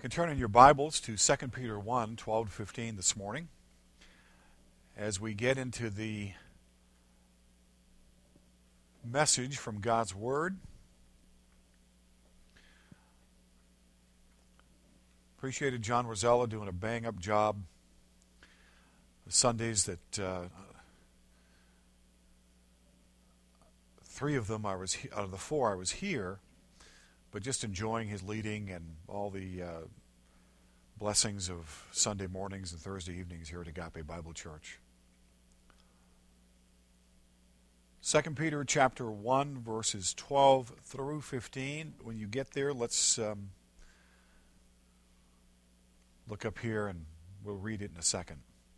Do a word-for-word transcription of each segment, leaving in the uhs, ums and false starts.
You can turn in your Bibles to Second Peter one, twelve to fifteen this morning as we get into the message from God's Word. Appreciated John Rosella doing a bang-up job the Sundays that uh, three of them I was he- out of the four I was here, but just enjoying his leading and all the uh, blessings of Sunday mornings and Thursday evenings here at Agape Bible Church. Second Peter chapter one, verses twelve through fifteen. When you get there, let's um, look up here and we'll read it in a second.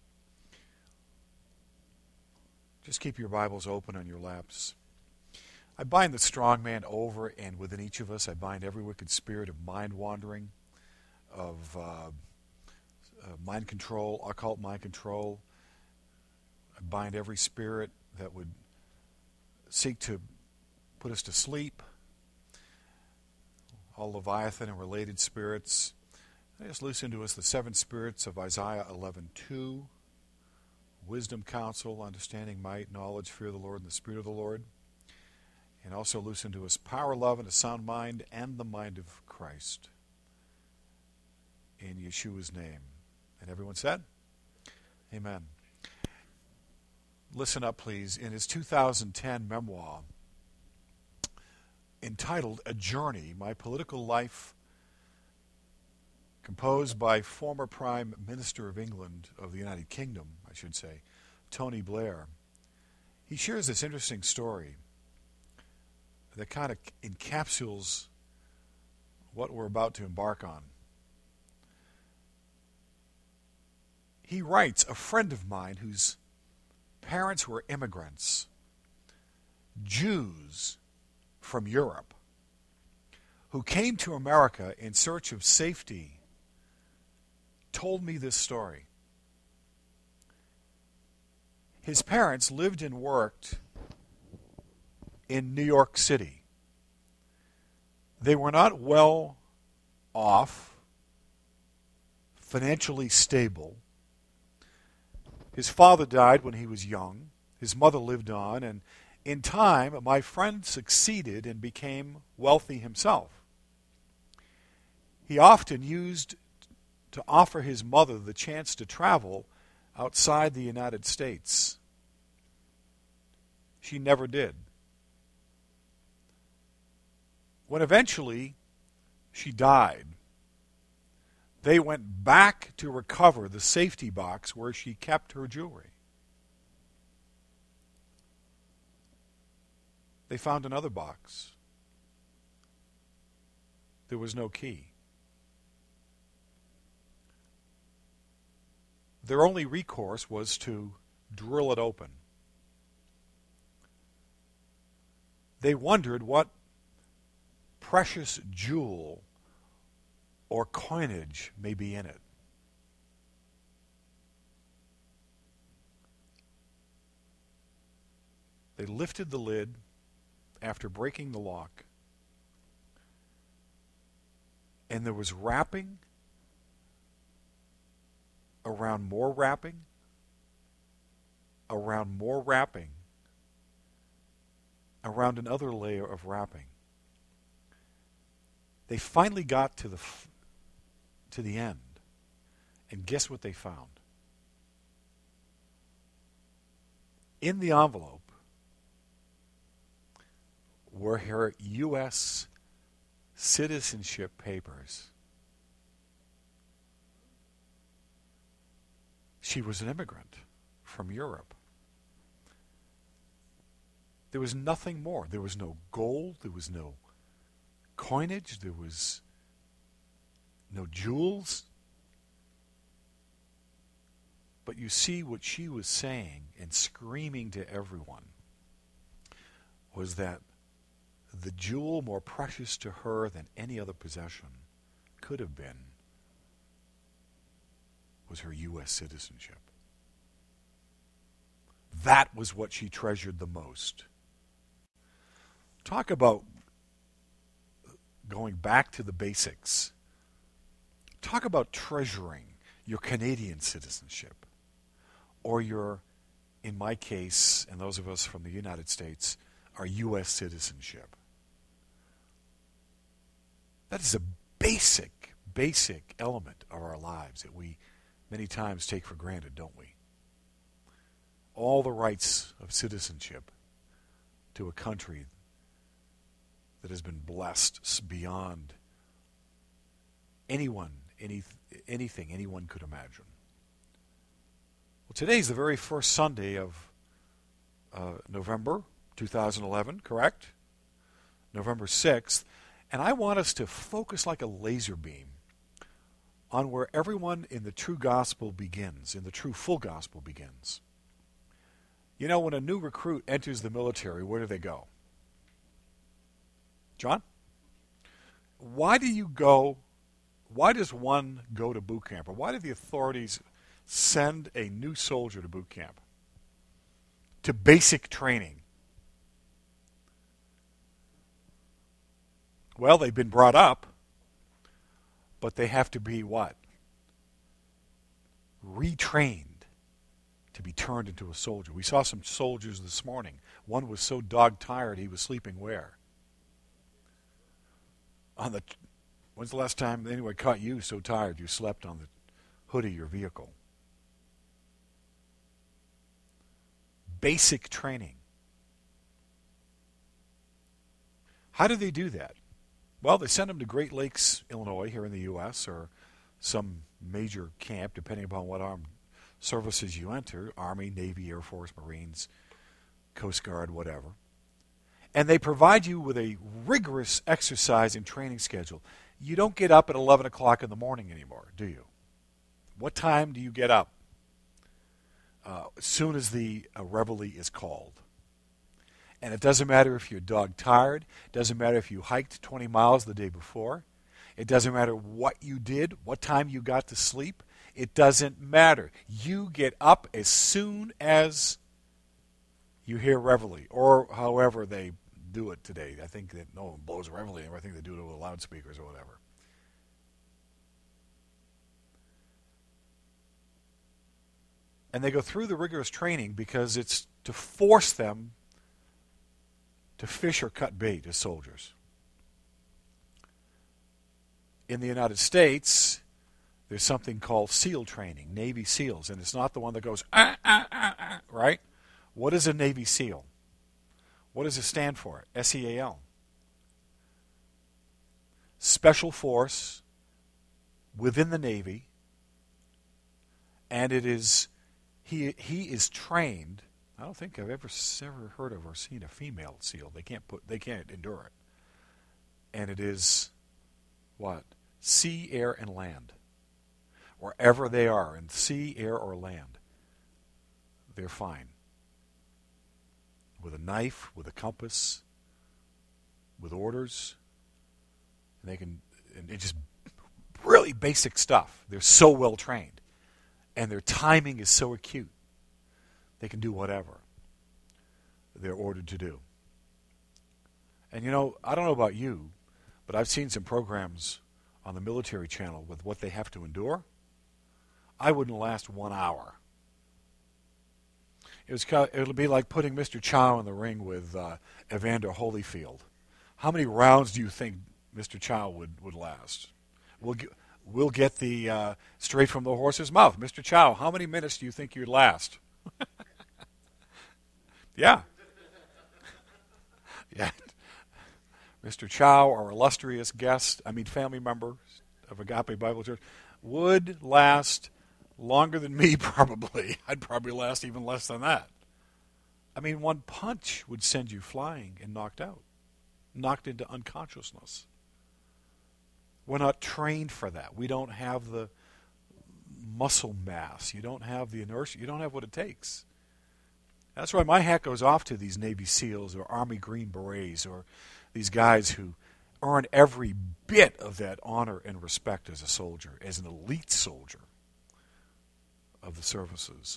Just keep your Bibles open on your laps. I bind the strong man over and within each of us. I bind every wicked spirit of mind wandering, of uh, uh, mind control, occult mind control. I bind every spirit that would seek to put us to sleep, all Leviathan and related spirits. I just loose into us the seven spirits of Isaiah eleven two, wisdom, counsel, understanding, might, knowledge, fear of the Lord, and the Spirit of the Lord. And also loose into us power, love, and a sound mind, and the mind of Christ. In Yeshua's name. And everyone said? Amen. Listen up, please. In his two thousand ten memoir, entitled A Journey, My Political Life, composed by former Prime Minister of England, of the United Kingdom, I should say, Tony Blair, he shares this interesting story that kind of encapsulates what we're about to embark on. He writes, a friend of mine whose parents were immigrants, Jews from Europe, who came to America in search of safety, told me this story. His parents lived and worked in New York City. They were not well off, financially stable. His father died when he was young. His mother lived on, and in time, my friend succeeded and became wealthy himself. He often used to offer his mother the chance to travel outside the United States. She never did. When eventually she died, they went back to recover the safety box where she kept her jewelry. They found another box. There was no key. Their only recourse was to drill it open. They wondered what precious jewel or coinage may be in it. They lifted the lid after breaking the lock, and there was wrapping around more wrapping, around more wrapping, around another layer of wrapping. They finally got to the f- to the end, and guess what they found? In the envelope were her U S citizenship papers. She was an immigrant from Europe. There was nothing more. There was no gold. There was no coinage. There was no jewels. But you see, what she was saying and screaming to everyone was that the jewel more precious to her than any other possession could have been was her U S citizenship. That was what she treasured the most. Talk about going back to the basics. talk about treasuring your Canadian citizenship or your, in my case, and those of us from the United States, our U S citizenship. That is a basic, basic element of our lives that we many times take for granted, don't we? All the rights of citizenship to a country that has been blessed beyond anyone, any, anything anyone could imagine. Well, today is the very first Sunday of uh, November two thousand eleven, correct? November sixth. And I want us to focus like a laser beam on where everyone in the true gospel begins, in the true full gospel begins. You know, when a new recruit enters the military, where do they go? John? Why do you go, why does one go to boot camp? Or why do the authorities send a new soldier to boot camp? To basic training. Well, they've been brought up, but they have to be what? Retrained to be turned into a soldier. We saw some soldiers this morning. One was so dog-tired he was sleeping where? On the. When's the last time anyone caught you so tired you slept on the hood of your vehicle? Basic training. How do they do that? Well, they send them to Great Lakes, Illinois, here in the U S, or some major camp, depending upon what armed services you enter, Army, Navy, Air Force, Marines, Coast Guard, whatever. And they provide you with a rigorous exercise and training schedule. You don't get up at eleven o'clock in the morning anymore, do you? What time do you get up? Uh, as soon as the uh, reveille is called. And it doesn't matter if you're dog tired. It doesn't matter if you hiked twenty miles the day before. It doesn't matter what you did, what time you got to sleep. It doesn't matter. You get up as soon as you hear reveille, or however they do it today. I think that no one blows reveille anymore. I think they do it with loudspeakers or whatever. And they go through the rigorous training because it's to force them to fish or cut bait as soldiers. In the United States, there's something called SEAL training, Navy SEALs, and it's not the one that goes, ah, ah, ah, ah, right? What is a Navy SEAL? What does it stand for? S E A L. Special Force within the Navy, and it is, he he is trained. I don't think I've ever ever heard of or seen a female SEAL. They can't put, they can't endure it. And it is what? Sea, air, and land. Wherever they are, in sea, air, or land, they're fine. With a knife, with a compass, with orders, and they can, and it's just really basic stuff. They're so well trained, and their timing is so acute. They can do whatever they're ordered to do. And you know, I don't know about you, but I've seen some programs on the military channel with what they have to endure. I wouldn't last one hour. It was, it'll be like putting Mister Chow in the ring with uh, Evander Holyfield. How many rounds do you think Mister Chow would, would last? We'll get, we'll get the uh, straight from the horse's mouth. Mister Chow, how many minutes do you think you'd last? Yeah. Yeah. Mister Chow, our illustrious guest, I mean family member of Agape Bible Church, would last longer than me probably. I'd probably last even less than that. I mean, one punch would send you flying and knocked out, knocked into unconsciousness. We're not trained for that. We don't have the muscle mass. You don't have the inertia. You don't have what it takes. That's why my hat goes off to these Navy SEALs or Army Green Berets or these guys who earn every bit of that honor and respect as a soldier, as an elite soldier of the services.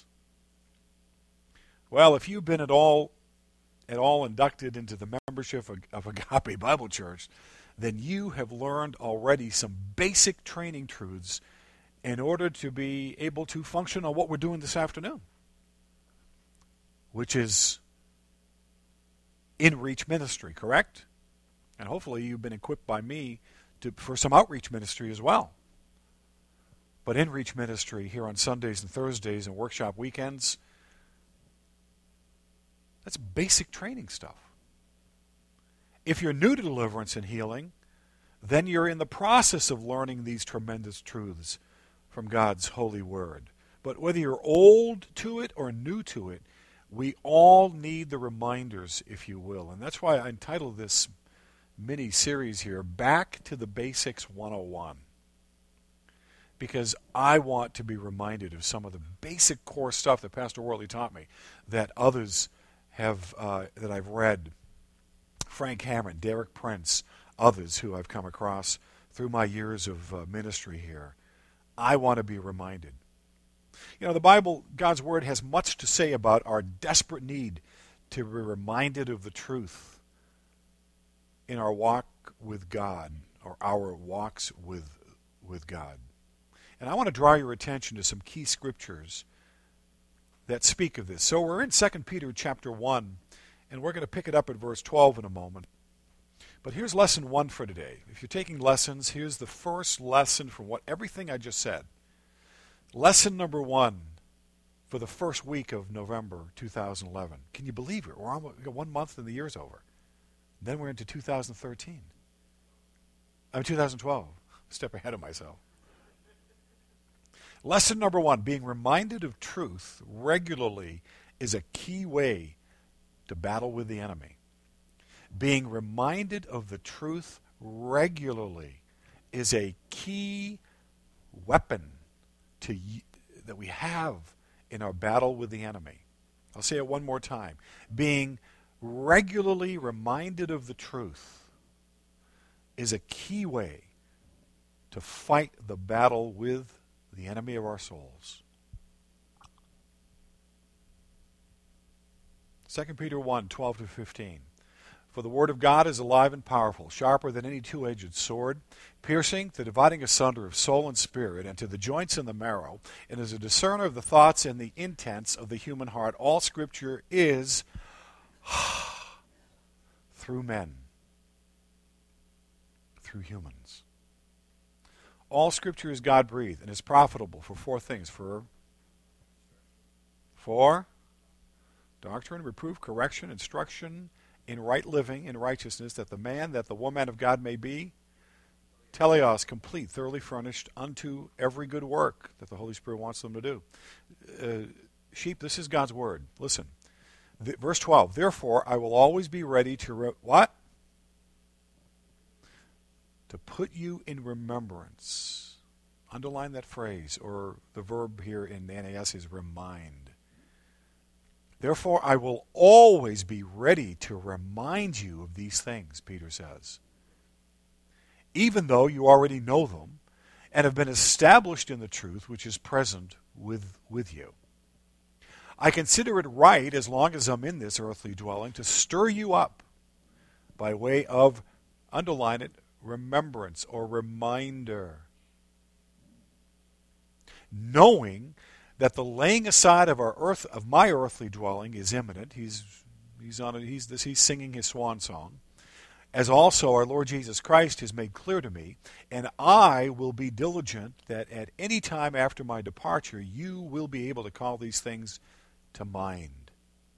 Well, if you've been at all at all inducted into the membership of, of Agape Bible Church, then you have learned already some basic training truths in order to be able to function on what we're doing this afternoon, which is in-reach ministry, correct? And hopefully you've been equipped by me to, for some outreach ministry as well. But in-reach ministry here on Sundays and Thursdays and workshop weekends, that's basic training stuff. If you're new to deliverance and healing, then you're in the process of learning these tremendous truths from God's holy word. But whether you're old to it or new to it, we all need the reminders, if you will. And that's why I entitled this mini-series here, Back to the Basics one oh one. Because I want to be reminded of some of the basic core stuff that Pastor Wortley taught me, that others have, uh, that I've read, Frank Cameron, Derek Prince, others who I've come across through my years of uh, ministry here. I want to be reminded. You know, the Bible, God's Word, has much to say about our desperate need to be reminded of the truth in our walk with God, or our walks with, with God. And I want to draw your attention to some key scriptures that speak of this. So we're in Second Peter chapter one, and we're going to pick it up at verse twelve in a moment. But here's lesson one for today. If you're taking lessons, here's the first lesson from what everything I just said. Lesson number one for the first week of November two thousand eleven. Can you believe it? We're almost one month and the year's over. Then we're into two thousand thirteen. I mean two thousand twelve. Step ahead of myself. Lesson number one, being reminded of truth regularly is a key way to battle with the enemy. Being reminded of the truth regularly is a key weapon to that we have in our battle with the enemy. I'll say it one more time. Being regularly reminded of the truth is a key way to fight the battle with the enemy of our souls. Second Peter one, twelve to fifteen. For the word of God is alive and powerful, sharper than any two-edged sword, piercing to dividing asunder of soul and spirit, and to the joints and the marrow, and is a discerner of the thoughts and the intents of the human heart. All Scripture is through men, through humans. All Scripture is God-breathed and is profitable for four things. For, for doctrine, reproof, correction, instruction in right living, in righteousness, that the man, that the woman of God may be teleos, complete, thoroughly furnished unto every good work that the Holy Spirit wants them to do. Uh, sheep, this is God's word. Listen. The, verse twelve, therefore I will always be ready to, re- what? To put you in remembrance. Underline that phrase, or the verb here in N A S is remind. Therefore, I will always be ready to remind you of these things, Peter says. Even though you already know them and have been established in the truth which is present with, with you. I consider it right, as long as I'm in this earthly dwelling, to stir you up by way of, underline it, remembrance or reminder. Knowing that the laying aside of our earth, of my earthly dwelling, is imminent. He's he's on a, he's this he's singing his swan song, as also our Lord Jesus Christ has made clear to me, and I will be diligent that at any time after my departure you will be able to call these things to mind.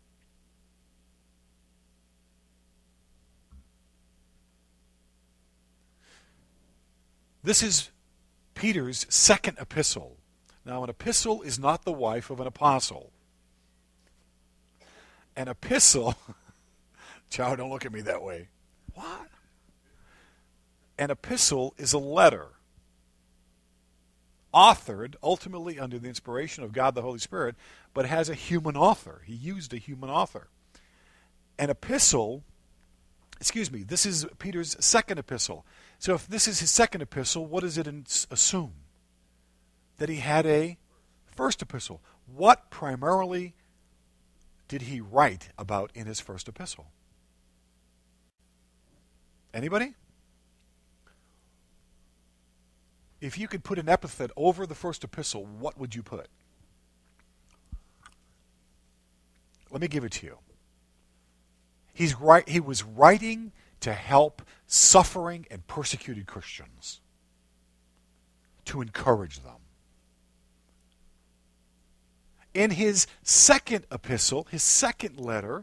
This is Peter's second epistle. Now, an epistle is not the wife of an apostle. An epistle, Chow, don't look at me that way. What? An epistle is a letter, authored ultimately under the inspiration of God the Holy Spirit, but has a human author. He used a human author. An epistle, excuse me, this is Peter's second epistle. So if this is his second epistle, what does it assume? That he had a first epistle. What primarily did he write about in his first epistle? Anybody? if you could put an epithet over the first epistle, what would you put? Let me give it to you. He's right, he was writing to help suffering and persecuted Christians, to encourage them. In his second epistle, his second letter,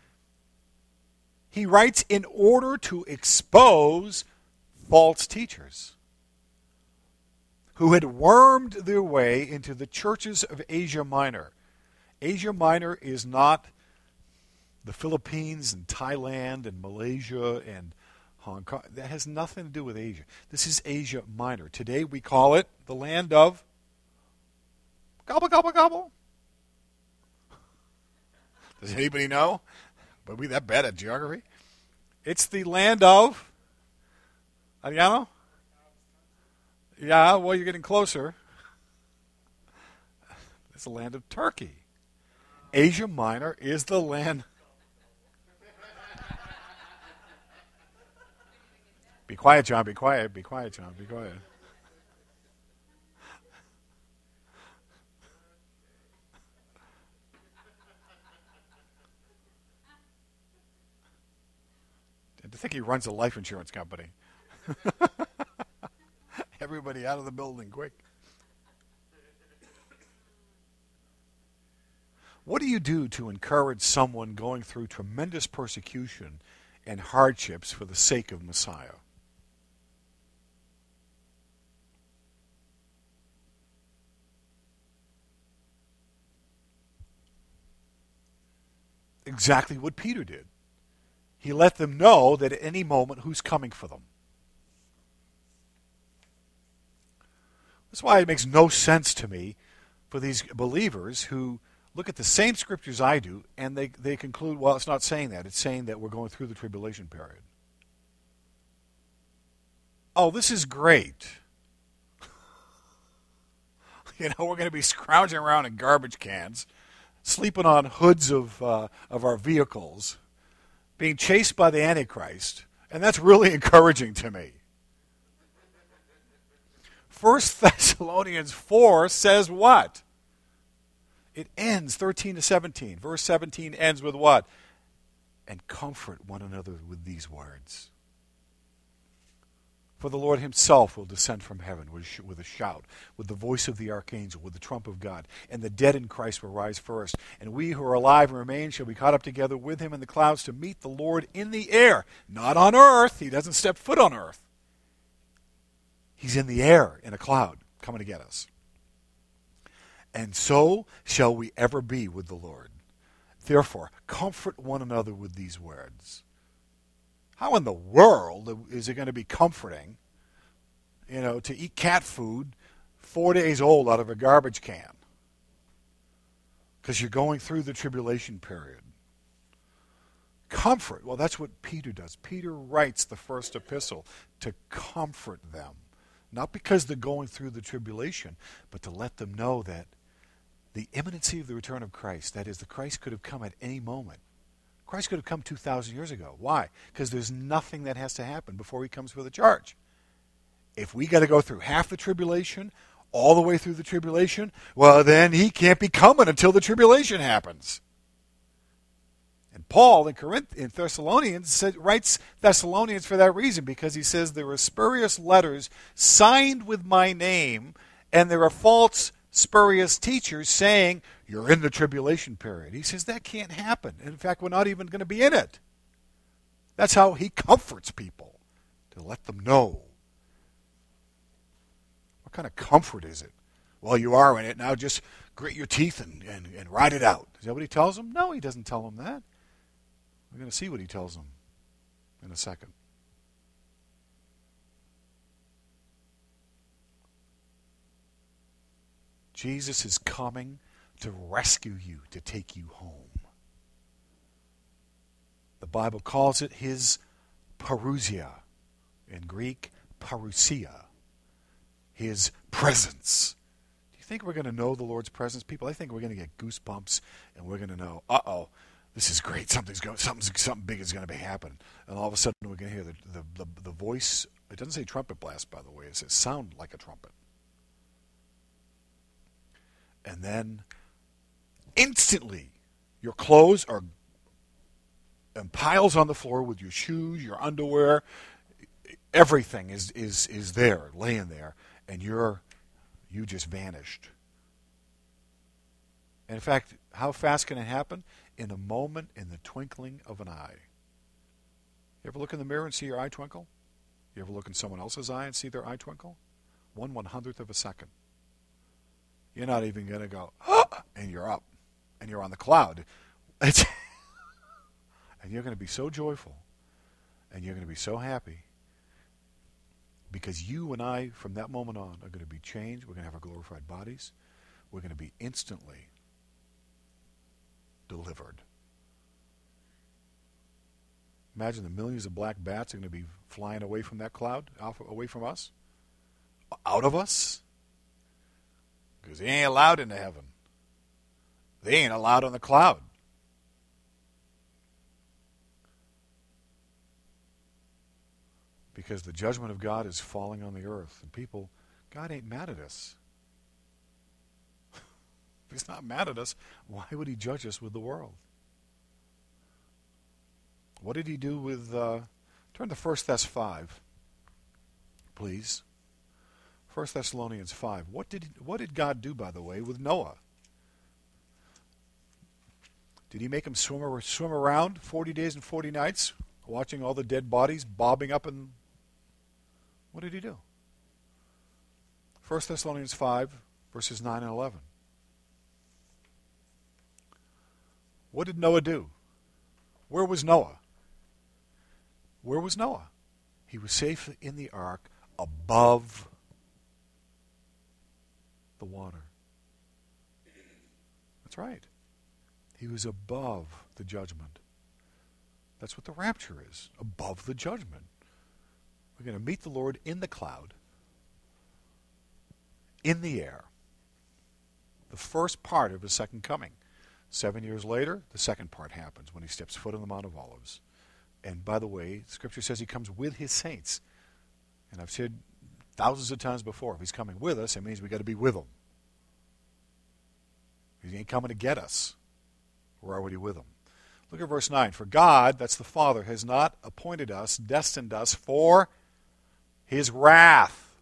he writes in order to expose false teachers who had wormed their way into the churches of Asia Minor. Asia Minor is not the Philippines and Thailand and Malaysia and Hong Kong. That has nothing to do with Asia. This is Asia Minor. Today we call it the land of gobble, gobble, gobble. Does anybody know? But we that bad at geography? It's the land of Adriano? Yeah, well, you're getting closer. It's the land of Turkey. Asia Minor is the land. Be quiet, John. Be quiet. Be quiet, John. Be quiet. And to think he runs a life insurance company. Everybody out of the building, quick. What do you do to encourage someone going through tremendous persecution and hardships for the sake of Messiah? Exactly what Peter did. He let them know that at any moment who's coming for them. That's why it makes no sense to me for these believers who look at the same scriptures I do and they, they conclude, well, it's not saying that. It's saying that we're going through the tribulation period. Oh, this is great. You know, we're going to be scrounging around in garbage cans, sleeping on hoods of uh, of our vehicles, being chased by the Antichrist, and that's really encouraging to me. First Thessalonians four says what? It ends thirteen to seventeen. Verse seventeen ends with what? And comfort one another with these words. For the Lord himself will descend from heaven with a shout, with the voice of the archangel, with the trump of God, and the dead in Christ will rise first. And we who are alive and remain shall be caught up together with him in the clouds to meet the Lord in the air. Not on earth. He doesn't step foot on earth. He's in the air in a cloud coming to get us. And so shall we ever be with the Lord. Therefore, comfort one another with these words. How in the world is it going to be comforting, you know, to eat cat food four days old out of a garbage can? Because you're going through the tribulation period. Comfort. Well, that's what Peter does. Peter writes the first epistle to comfort them. Not because they're going through the tribulation, but to let them know that the imminency of the return of Christ, that is, the Christ could have come at any moment. Christ could have come two thousand years ago. Why? Because there's nothing that has to happen before he comes for the church. If we got to go through half the tribulation, all the way through the tribulation, well, then he can't be coming until the tribulation happens. And Paul in Corinth, in Thessalonians said, writes Thessalonians for that reason, because he says there are spurious letters signed with my name, and there are false spurious teachers saying you're in the tribulation period. He says that can't happen. In fact, we're not even going to be in it. That's how he comforts people, to let them know. What kind of comfort is it? Well, you are in it. Now just grit your teeth and, and, and ride it out. Is that what he tells them? No, he doesn't tell them that. We're going to see what he tells them in a second. Jesus is coming to rescue you, to take you home. The Bible calls it his parousia. In Greek, parousia. His presence. Do you think we're going to know the Lord's presence? People, I think we're going to get goosebumps and we're going to know, uh-oh, this is great. Something's going, something, something big is going to be happening. And all of a sudden we're going to hear the, the, the, the voice It doesn't say trumpet blast, by the way. It says sound like a trumpet. And then instantly your clothes are in piles on the floor with your shoes, your underwear, everything is, is, is there, laying there, and you're you just vanished. And in fact, how fast can it happen? In a moment, in the twinkling of an eye. You ever look in the mirror and see your eye twinkle? You ever look in someone else's eye and see their eye twinkle? One one hundredth of a second. You're not even going to go, ah, and you're up, and you're on the cloud. It's and you're going to be so joyful, and you're going to be so happy, because you and I, from that moment on, are going to be changed. We're going to have our glorified bodies. We're going to be instantly delivered. Imagine the millions of black bats are going to be flying away from that cloud, off, away from us, out of us, because they ain't allowed into heaven. They ain't allowed on the cloud. Because the judgment of God is falling on the earth. And people, God ain't mad at us. If he's not mad at us, why would he judge us with the world? What did he do with... Uh, turn to First Thess five, please. First Thessalonians five. What did, what did God do, by the way, with Noah? Did he make him swim, or, swim around forty days and forty nights, watching all the dead bodies bobbing up and... What did he do? First Thessalonians five, verses nine and eleven. What did Noah do? Where was Noah? Where was Noah? He was safe in the ark above the water. That's right. He was above the judgment. That's what the rapture is, above the judgment. We're going to meet the Lord in the cloud, in the air. The first part of his second coming. Seven years later, the second part happens when he steps foot on the Mount of Olives. And by the way, Scripture says he comes with his saints. And I've said thousands of times before, if he's coming with us, it means we've got to be with him. He ain't coming to get us. We're already with him. Look at verse nine. For God, that's the Father, has not appointed us, destined us for his wrath,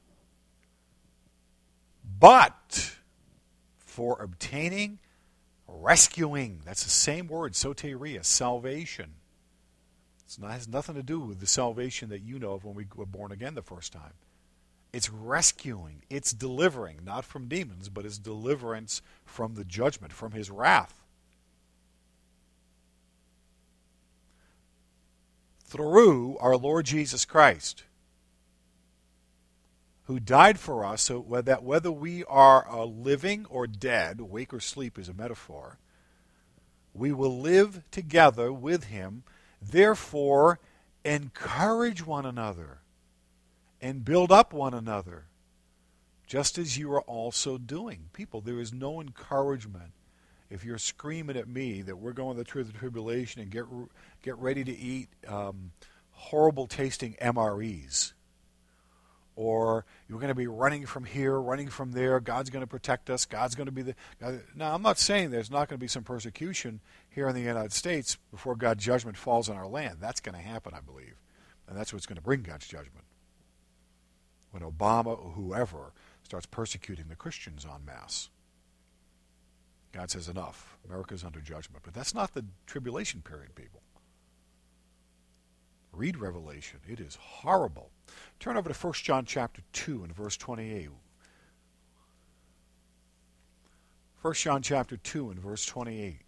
but for obtaining, rescuing. That's the same word, soteria, salvation. It has nothing to do with the salvation that you know of when we were born again the first time. It's rescuing. It's delivering, not from demons, but it's deliverance from the judgment, from his wrath. Through our Lord Jesus Christ, who died for us, so that whether we are uh, living or dead, wake or sleep is a metaphor, we will live together with him. Therefore, encourage one another and build up one another, just as you are also doing. People, there is no encouragement if you're screaming at me that we're going through the tribulation and get get ready to eat um, horrible tasting M R Es, or you're going to be running from here, running from there. God's going to protect us. God's going to be the. God. Now, I'm not saying there's not going to be some persecution here in the United States before God's judgment falls on our land. That's going to happen, I believe, and that's what's going to bring God's judgment. When Obama or whoever starts persecuting the Christians en masse. God says enough. America's under judgment. But that's not the tribulation period, people. Read Revelation. It is horrible. Turn over to First John chapter two and verse twenty-eight. First John chapter two and verse twenty-eight.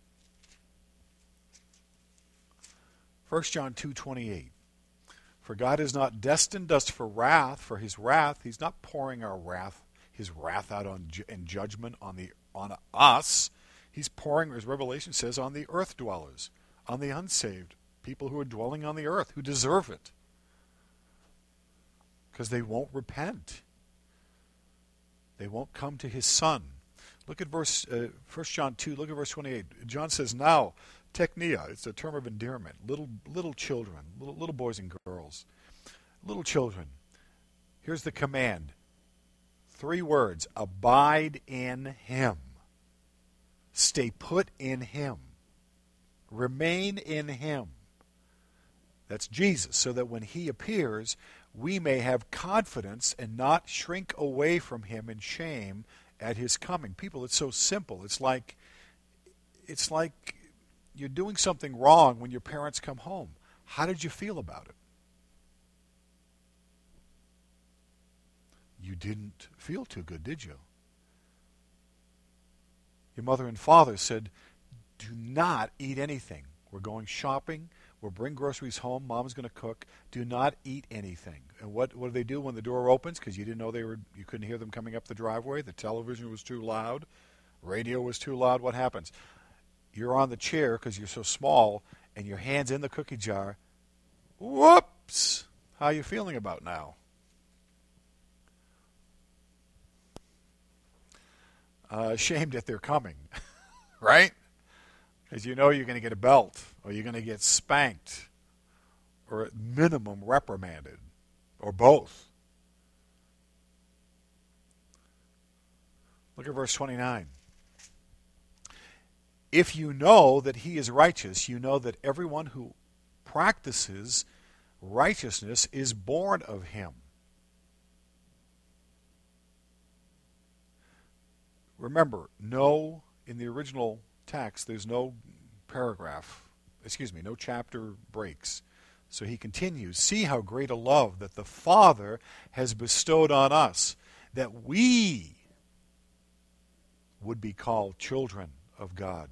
First John two twenty-eight. For God has not destined us for wrath, for his wrath, he's not pouring our wrath, his wrath out on ju- in judgment on the on us. He's pouring, as Revelation says, on the earth dwellers, on the unsaved, people who are dwelling on the earth, who deserve it. Because they won't repent. They won't come to his Son. Look at verse uh, First John two, look at verse twenty-eight. John says, now, teknia, it's a term of endearment, little little children, little, little boys and girls. Little children, here's the command. Three words. Abide in him. Stay put in him. Remain in him. That's Jesus, so that when he appears, we may have confidence and not shrink away from him in shame at his coming. People, it's so simple. It's like it's like you're doing something wrong when your parents come home. How did you feel about it? You didn't feel too good, did you? Your mother and father said, do not eat anything. We're going shopping. We'll bring groceries home. Mom's going to cook. Do not eat anything. And what, what do they do when the door opens? Because you didn't know they were, you couldn't hear them coming up the driveway. The television was too loud. Radio was too loud. What happens? You're on the chair because you're so small, and your hand's in the cookie jar. Whoops! How are you feeling about now? Uh, ashamed that they're coming, right? Because you know you're going to get a belt, or you're going to get spanked, or at minimum reprimanded, or both. Look at verse twenty-nine. If you know that he is righteous, you know that everyone who practices righteousness is born of him. Remember, no, in the original text, there's no paragraph, excuse me, no chapter breaks. So he continues, see how great a love that the Father has bestowed on us, that we would be called children of God.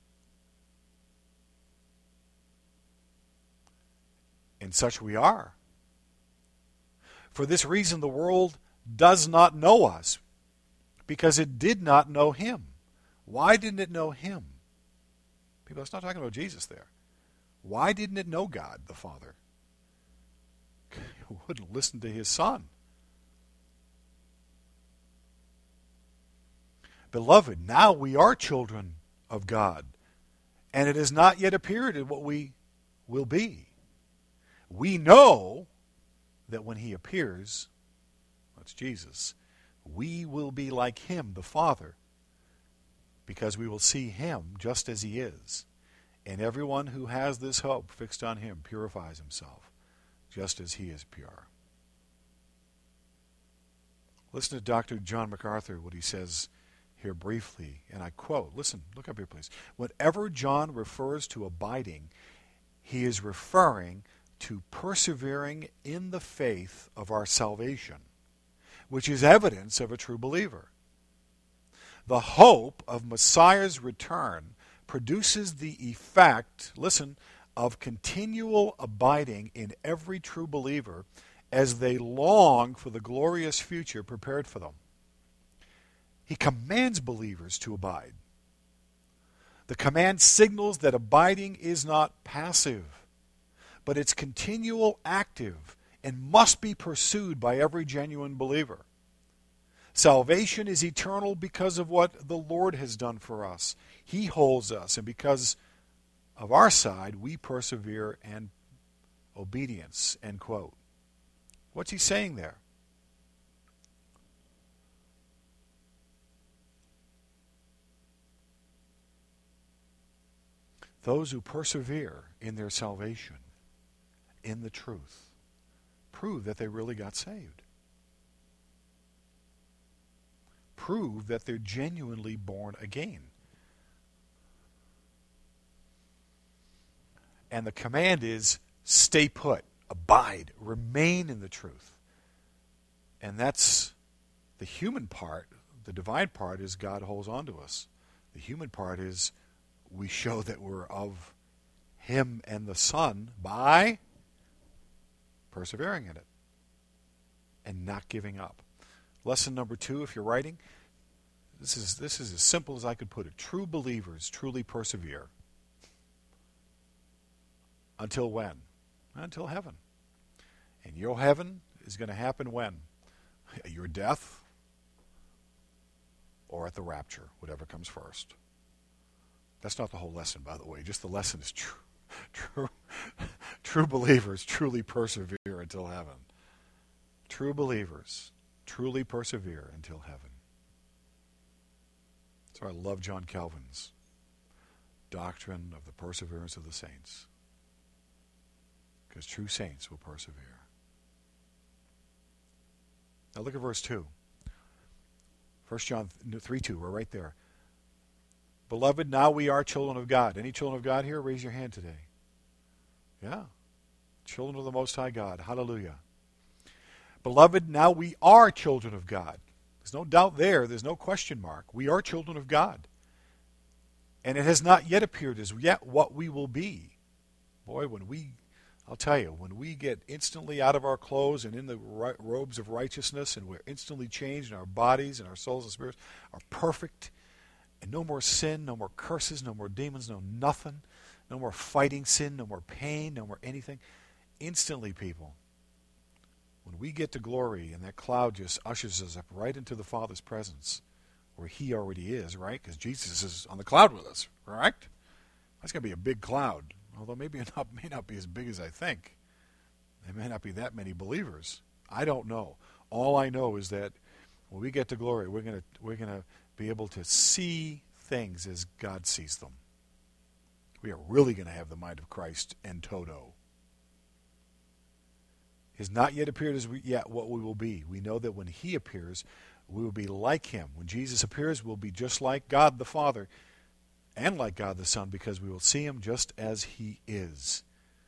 And such we are. For this reason the world does not know us, because it did not know him. Why didn't it know him? People, it's not talking about Jesus there. Why didn't it know God, the Father? It wouldn't listen to his Son. Beloved, now we are children of God, and it has not yet appeared in what we will be. We know that when he appears, that's Jesus, we will be like him, the Father, because we will see him just as he is. And everyone who has this hope fixed on him purifies himself, just as he is pure. Listen to Doctor John MacArthur, what he says here briefly, and I quote, listen, look up here please. Whenever John refers to abiding, he is referring to persevering in the faith of our salvation, which is evidence of a true believer. The hope of Messiah's return produces the effect, listen, of continual abiding in every true believer as they long for the glorious future prepared for them. He commands believers to abide. The command signals that abiding is not passive, but it's continual, active, and must be pursued by every genuine believer. Salvation is eternal because of what the Lord has done for us. He holds us, and because of our side, we persevere in obedience, end quote. What's he saying there? Those who persevere in their salvation, in the truth, prove that they really got saved. Prove that they're genuinely born again. And the command is stay put, abide, remain in the truth. And that's the human part. The divine part is God holds on to us. The human part is we show that we're of him and the Son by persevering in it and not giving up. Lesson number two, if you're writing, this is this is as simple as I could put it. True believers truly persevere. Until when? Until heaven. And your heaven is going to happen when? At your death or at the rapture, whatever comes first. That's not the whole lesson, by the way. Just the lesson is true. True, true believers truly persevere until heaven. True believers truly persevere until heaven. So I love John Calvin's doctrine of the perseverance of the saints. Because true saints will persevere. Now look at verse two. First John three two, we're right there. Beloved, now we are children of God. Any children of God here? Raise your hand today. Yeah. Children of the Most High God. Hallelujah. Beloved, now we are children of God. There's no doubt there. There's no question mark. We are children of God. And it has not yet appeared as yet what we will be. Boy, when we, I'll tell you, when we get instantly out of our clothes and in the ri- robes of righteousness, and we're instantly changed, and our bodies and our souls and spirits are perfect, and no more sin, no more curses, no more demons, no nothing, no more fighting sin, no more pain, no more anything. Instantly, people, when we get to glory and that cloud just ushers us up right into the Father's presence, where He already is, right? Because Jesus is on the cloud with us, correct? That's going to be a big cloud, although maybe it not, may not be as big as I think. There may not be that many believers. I don't know. All I know is that when we get to glory, we're going to we're going to be able to see things as God sees them. We are really going to have the mind of Christ en toto. It has not yet appeared as we, yet what we will be. We know that when He appears, we will be like Him. When Jesus appears, we'll be just like God the Father and like God the Son, because we will see Him just as He is.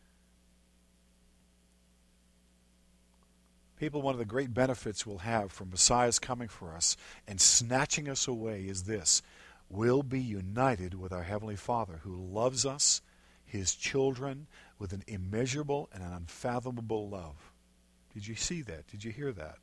People, one of the great benefits we'll have from Messiah's coming for us and snatching us away is this: we'll be united with our Heavenly Father, who loves us, His children, with an immeasurable and an unfathomable love. Did you see that? Did you hear that?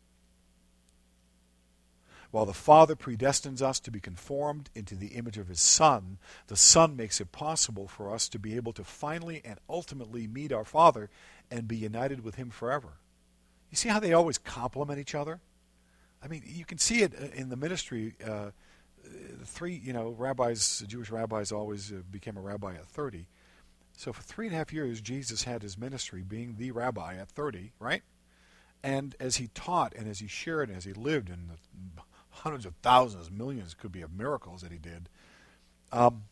While the Father predestines us to be conformed into the image of His Son, the Son makes it possible for us to be able to finally and ultimately meet our Father and be united with Him forever. You see how they always complement each other? I mean, you can see it in the ministry. Uh, three, you know, rabbis, Jewish rabbis always uh, became a rabbi at thirty. So for three and a half years, Jesus had His ministry being the rabbi at thirty, right? And as He taught and as He shared and as He lived in the hundreds of thousands, millions, could be of miracles that He did, um,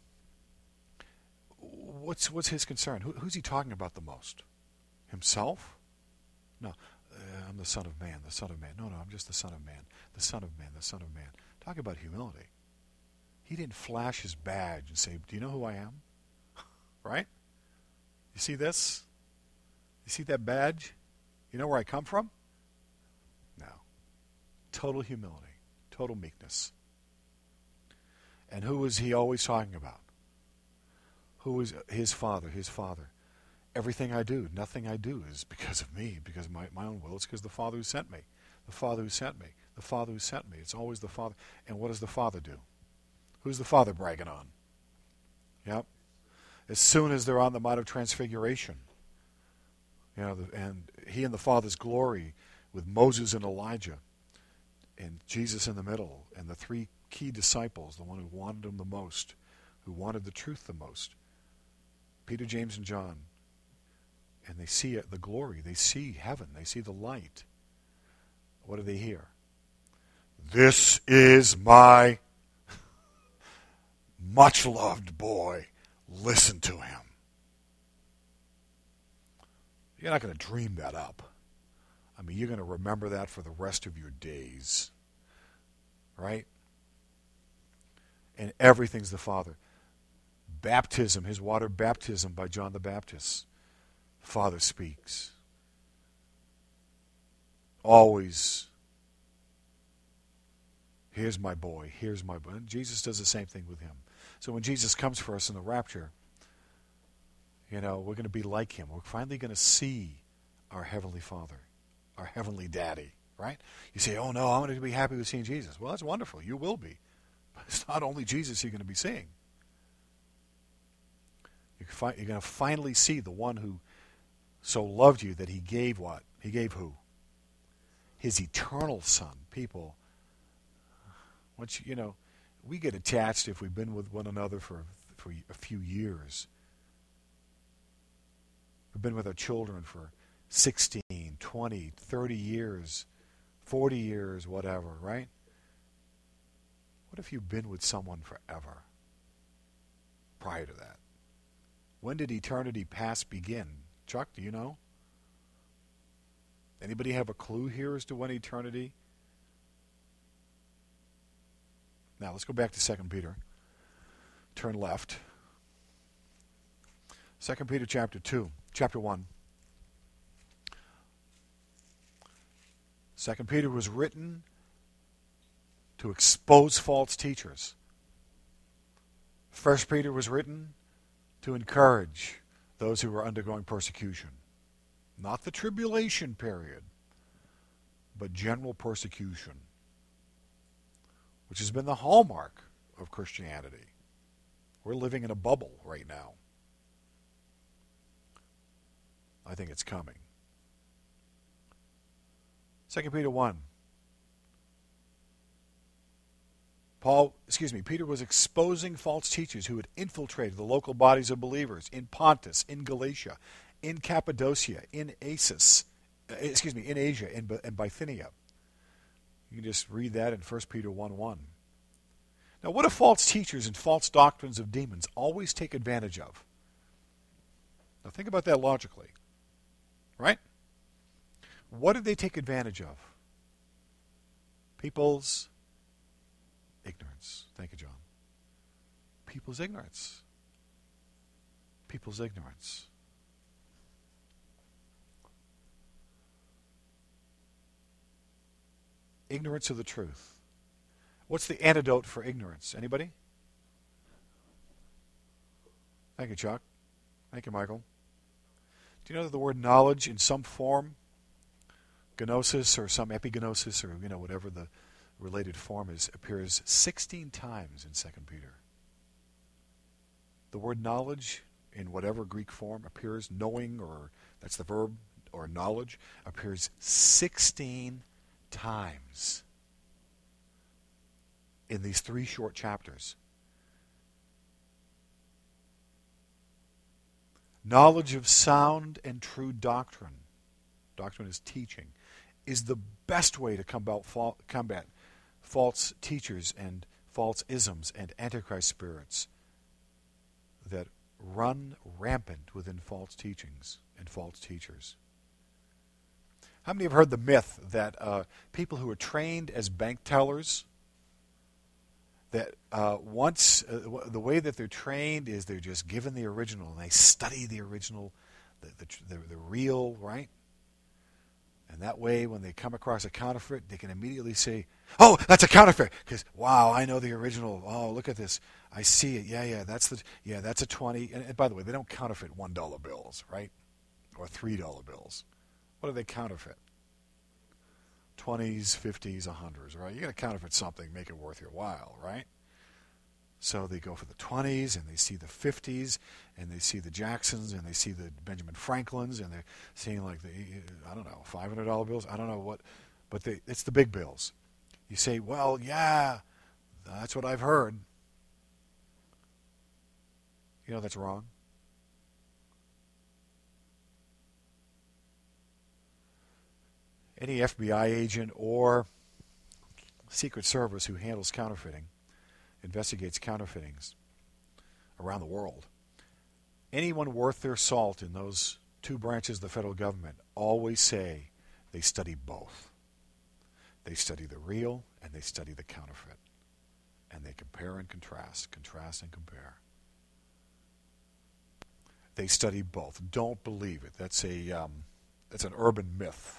what's what's His concern? Who, who's He talking about the most? Himself? No, uh, I'm the Son of Man, the Son of Man. No, no, I'm just the Son of Man, the Son of Man, the Son of Man. Talk about humility. He didn't flash His badge and say, do you know who I am? Right? You see this? You see that badge? You know where I come from? No. Total humility. Total meekness. And who was He always talking about? Who was His Father? His Father. Everything I do, nothing I do is because of me, because of my, my own will. It's because the Father who sent me. The Father who sent me. The Father who sent me. It's always the Father. And what does the Father do? Who's the Father bragging on? Yep. As soon as they're on the Mount of Transfiguration, you know, and He and the Father's glory with Moses and Elijah, and Jesus in the middle, and the three key disciples, the one who wanted Him the most, who wanted the truth the most, Peter, James, and John, and they see the glory, they see heaven, they see the light. What do they hear? This is my much-loved boy. Listen to him. You're not going to dream that up. I mean, you're going to remember that for the rest of your days. Right? And everything's the Father. Baptism, His water baptism by John the Baptist. The Father speaks. Always. Here's my boy. Here's my boy. And Jesus does the same thing with Him. So when Jesus comes for us in the rapture, you know, we're going to be like Him. We're finally going to see our Heavenly Father, our Heavenly Daddy, right? You say, oh no, I'm going to be happy with seeing Jesus. Well, that's wonderful. You will be. But it's not only Jesus you're going to be seeing. You're going to finally see the one who so loved you that He gave what? He gave who? His eternal Son. People, once you, you know, we get attached if we've been with one another for, for a few years. We've been with our children for sixteen, twenty, thirty years, forty years, whatever, right? What if you've been with someone forever prior to that? When did eternity past begin? Chuck, do you know? Anybody have a clue here as to when eternity? Now, let's go back to Second Peter. Turn left. Second Peter chapter two, chapter one. Second Peter was written to expose false teachers. First Peter was written to encourage those who are undergoing persecution. Not the tribulation period, but general persecution, which has been the hallmark of Christianity. We're living in a bubble right now. I think it's coming. Second Peter one. Paul, excuse me, Peter was exposing false teachers who had infiltrated the local bodies of believers in Pontus, in Galatia, in Cappadocia, in Asia, excuse me, in Asia, in, in Bithynia. You can just read that in First Peter one one. Now, what do false teachers and false doctrines of demons always take advantage of? Now, think about that logically. Right? What did they take advantage of? People's ignorance. Thank you, John. People's ignorance. People's ignorance. Ignorance of the truth. What's the antidote for ignorance? Anybody? Thank you, Chuck. Thank you, Michael. Do you know that the word knowledge in some form, gnosis or some epignosis or you know whatever the related form is, appears sixteen times in Second Peter? The word knowledge in whatever Greek form appears, knowing, or that's the verb, or knowledge, appears sixteen times in these three short chapters. Knowledge of sound and true doctrine, doctrine is teaching, is the best way to combat, combat false teachers and false isms and antichrist spirits that run rampant within false teachings and false teachers. How many have heard the myth that uh, people who are trained as bank tellers, that uh, once, uh, the way that they're trained is they're just given the original, and they study the original, the, the, the, the real, right? And that way, when they come across a counterfeit, they can immediately say, oh, that's a counterfeit, because, wow, I know the original. Oh, look at this. I see it. Yeah, yeah, that's the, yeah, that's a twenty. And, and by the way, they don't counterfeit one dollar bills, right? Or three dollar bills. What do they counterfeit? twenties, fifties, hundreds, right? You're going to counterfeit something, make it worth your while, right? So they go for the twenties, and they see the fifties, and they see the Jacksons, and they see the Benjamin Franklins, and they're seeing like the, I don't know, five hundred dollar bills. I don't know what, but they, it's the big bills. You say, well, yeah, that's what I've heard. You know that's wrong. Any F B I agent or Secret Service who handles counterfeiting, investigates counterfeitings around the world, anyone worth their salt in those two branches of the federal government always say they study both. They study the real and they study the counterfeit. And they compare and contrast, contrast and compare. They study both. Don't believe it. That's a um, that's an urban myth.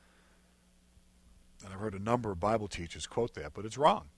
And I've heard a number of Bible teachers quote that, but it's wrong.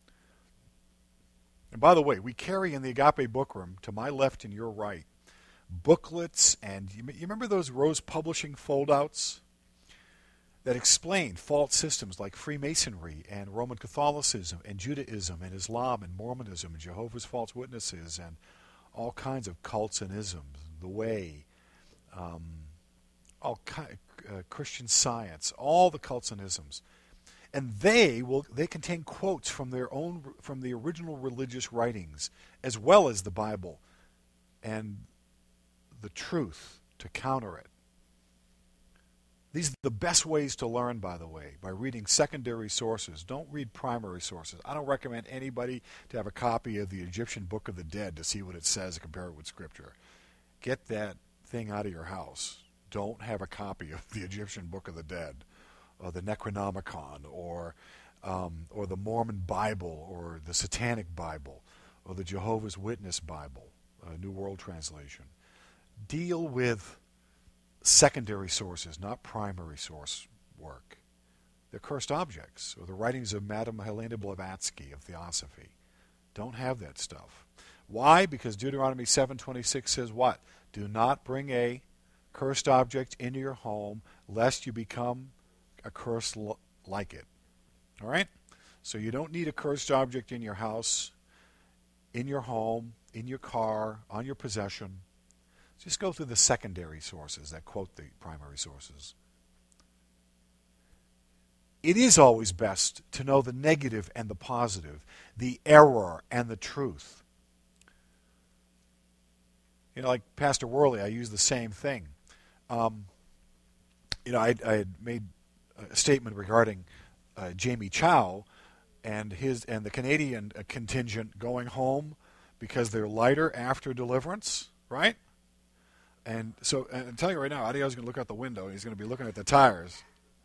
And by the way, we carry in the Agape Bookroom, to my left and your right, booklets, and you, you remember those Rose Publishing foldouts that explain false systems like Freemasonry and Roman Catholicism and Judaism and Islam and Mormonism and Jehovah's False Witnesses and all kinds of cults and isms, the way, um, all ki- uh, Christian Science, all the cults and isms. And they will they contain quotes from their own from the original religious writings, as well as the Bible and the truth to counter it. These are the best ways to learn, by the way, by reading secondary sources. Don't read primary sources. I don't recommend anybody to have a copy of the Egyptian Book of the Dead to see what it says and compare it with Scripture. Get that thing out of your house. Don't have a copy of the Egyptian Book of the Dead, or the Necronomicon, or um, or the Mormon Bible, or the Satanic Bible, or the Jehovah's Witness Bible, uh, New World Translation. Deal with secondary sources, not primary source work. They're cursed objects, or the writings of Madame Helena Blavatsky of Theosophy. Don't have that stuff. Why? Because Deuteronomy seven twenty-six says what? Do not bring a cursed object into your home, lest you become a curse like it. All right? So you don't need a cursed object in your house, in your home, in your car, on your possession. Just go through the secondary sources that quote the primary sources. It is always best to know the negative and the positive, the error and the truth. You know, like Pastor Worley, I use the same thing. Um, you know, I, I had made a statement regarding uh, Jamie Chow and his and the Canadian uh, contingent going home because they're lighter after deliverance, right? And so, and I'm telling you right now, Adio's going to look out the window and he's going to be looking at the tires.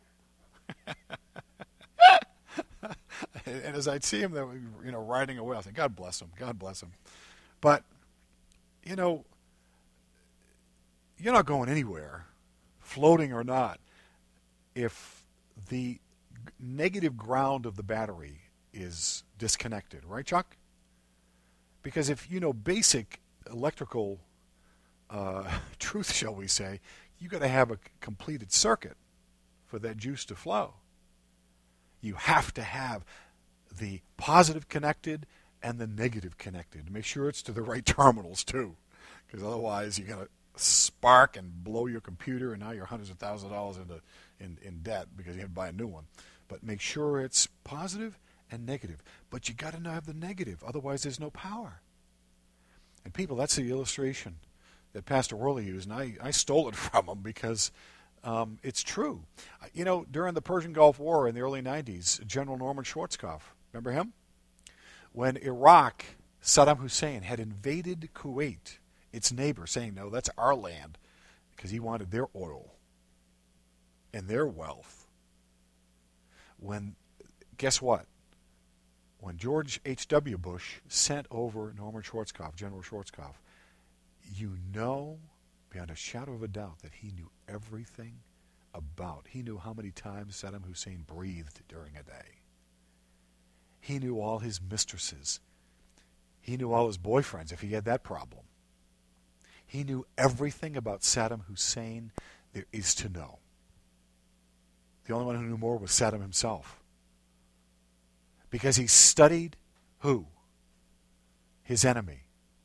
And as I'd see him, you know, riding away, I think, God bless him, God bless him. But, you know, you're not going anywhere, floating or not, if the negative ground of the battery is disconnected, right, Chuck? Because if you know basic electrical uh, truth, shall we say, you got to have a completed circuit for that juice to flow. You have to have the positive connected and the negative connected. Make sure it's to the right terminals too, because otherwise you're going to spark and blow your computer, and now you're hundreds of thousands of dollars into in, in debt because you have to buy a new one. But make sure it's positive and negative. But you got to have the negative, otherwise there's no power. And people, that's the illustration that Pastor Worley used, and I, I stole it from him because um, it's true. You know, during the Persian Gulf War in the early nineties, General Norman Schwarzkopf, remember him? When Iraq, Saddam Hussein had invaded Kuwait, its neighbor, saying, no, that's our land, because he wanted their oil and their wealth. When, guess what? When George H W Bush sent over Norman Schwarzkopf, General Schwarzkopf, you know beyond a shadow of a doubt that he knew everything about. He knew how many times Saddam Hussein breathed during a day. He knew all his mistresses. He knew all his boyfriends if he had that problem. He knew everything about Saddam Hussein there is to know. The only one who knew more was Saddam himself. Because he studied who? His enemy.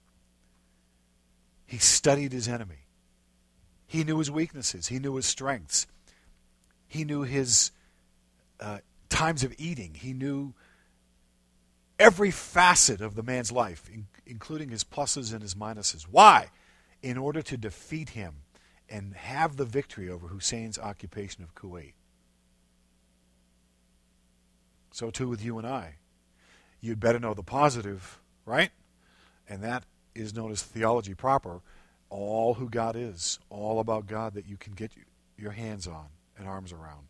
He studied his enemy. He knew his weaknesses. He knew his strengths. He knew his uh, times of eating. He knew every facet of the man's life, in, including his pluses and his minuses. Why? In order to defeat him and have the victory over Hussein's occupation of Kuwait. So too with you and I. You'd better know the positive, right? And that is known as theology proper. All who God is, all about God that you can get your hands on and arms around.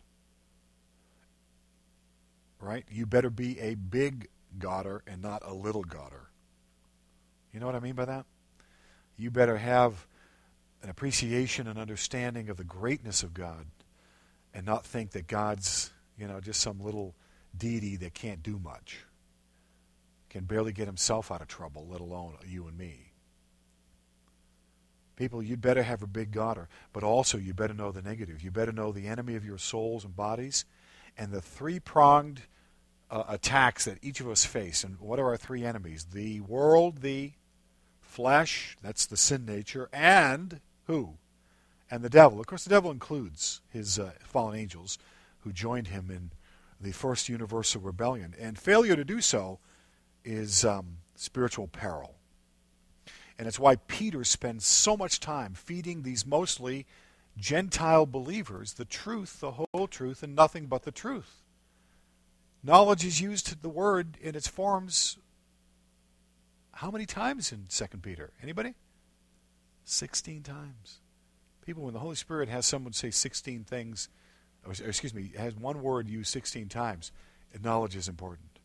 Right? You better be a big Godder and not a little Godder. You know what I mean by that? You better have an appreciation and understanding of the greatness of God and not think that God's, you know, just some little deity that can't do much, can barely get himself out of trouble, let alone you and me. People, you'd better have a big Godder, but also you better know the negative. You better know the enemy of your souls and bodies and the three-pronged uh, attacks that each of us face. And what are our three enemies? The world, the flesh, that's the sin nature, and who? And the devil. Of course, the devil includes his uh, fallen angels who joined him in the first universal rebellion. And failure to do so is um, spiritual peril. And it's why Peter spends so much time feeding these mostly Gentile believers the truth, the whole truth, and nothing but the truth. Knowledge is used, the word, in its forms how many times in Second Peter? Anybody? Sixteen times. People, when the Holy Spirit has someone say sixteen things, or, excuse me, has one word used sixteen times, knowledge is important.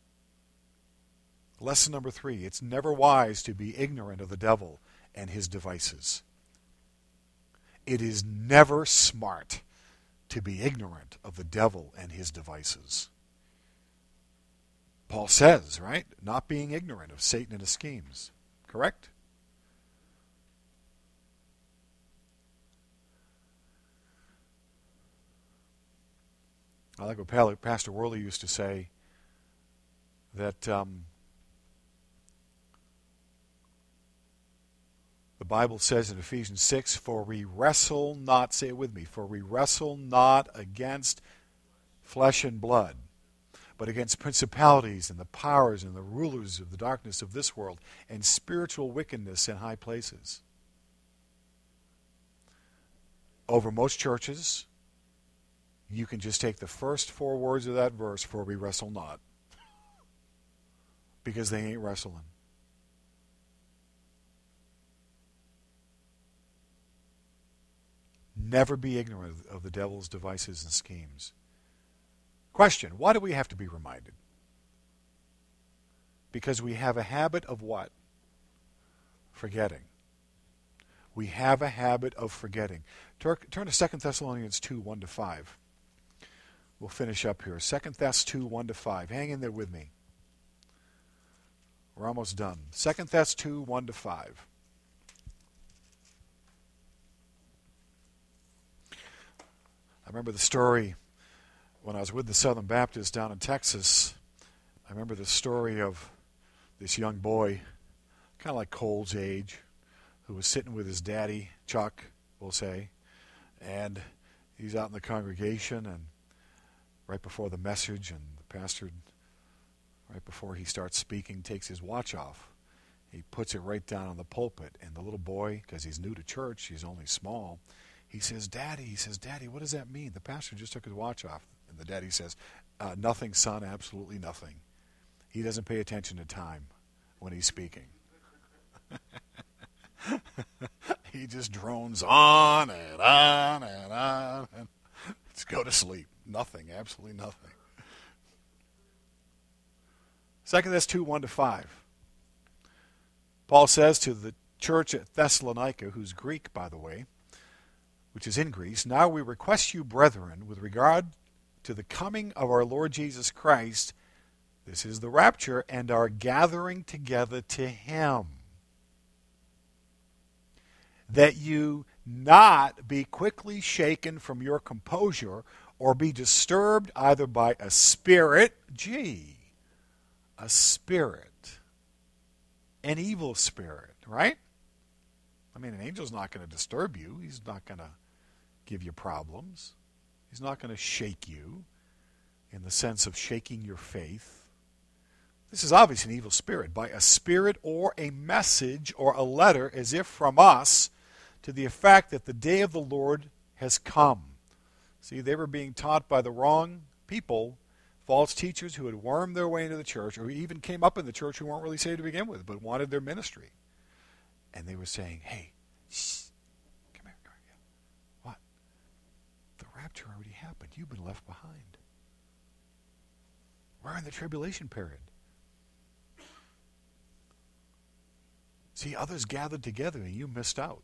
Lesson number three, it's never wise to be ignorant of the devil and his devices. It is never smart to be ignorant of the devil and his devices. Paul says, right, not being ignorant of Satan and his schemes. Correct? I like what Pastor Worley used to say, that um, the Bible says in Ephesians six, for we wrestle not, say it with me, for we wrestle not against flesh and blood, but against principalities and the powers and the rulers of the darkness of this world and spiritual wickedness in high places. Over most churches, you can just take the first four words of that verse, for we wrestle not, because they ain't wrestling. Never be ignorant of the devil's devices and schemes. Question, why do we have to be reminded? Because we have a habit of what? Forgetting. We have a habit of forgetting. Turn, turn to Second Thessalonians two, one to five. We'll finish up here. Second Thess two, one to five. Hang in there with me. We're almost done. Second Thess two, one to five. I remember the story when I was with the Southern Baptists down in Texas. I remember the story of this young boy, kind of like Cole's age, who was sitting with his daddy, Chuck, we'll say, and he's out in the congregation, and right before the message, and the pastor, right before he starts speaking, takes his watch off. He puts it right down on the pulpit, and the little boy, because he's new to church, he's only small, he says, Daddy, he says, Daddy, what does that mean? The pastor just took his watch off. And the daddy says, uh, nothing, son, absolutely nothing. He doesn't pay attention to time when he's speaking. He just drones on and on and on. And let's go to sleep. Nothing, absolutely nothing. Second, that's two, one to five. Paul says to the church at Thessalonica, who's Greek, by the way, which is in Greece, now we request you, brethren, with regard to the coming of our Lord Jesus Christ, this is the rapture, and our gathering together to him, that you not be quickly shaken from your composure, or be disturbed either by a spirit, gee, a spirit, an evil spirit, right? I mean, an angel's not going to disturb you. He's not going to give you problems. He's not going to shake you in the sense of shaking your faith. This is obviously an evil spirit. By a spirit or a message or a letter as if from us, to the effect that the day of the Lord has come. See, they were being taught by the wrong people, false teachers who had wormed their way into the church, or who even came up in the church who weren't really saved to begin with, but wanted their ministry. And they were saying, hey, shh, come here, come here. What? The rapture already happened. You've been left behind. We're in the tribulation period. See, others gathered together and you missed out.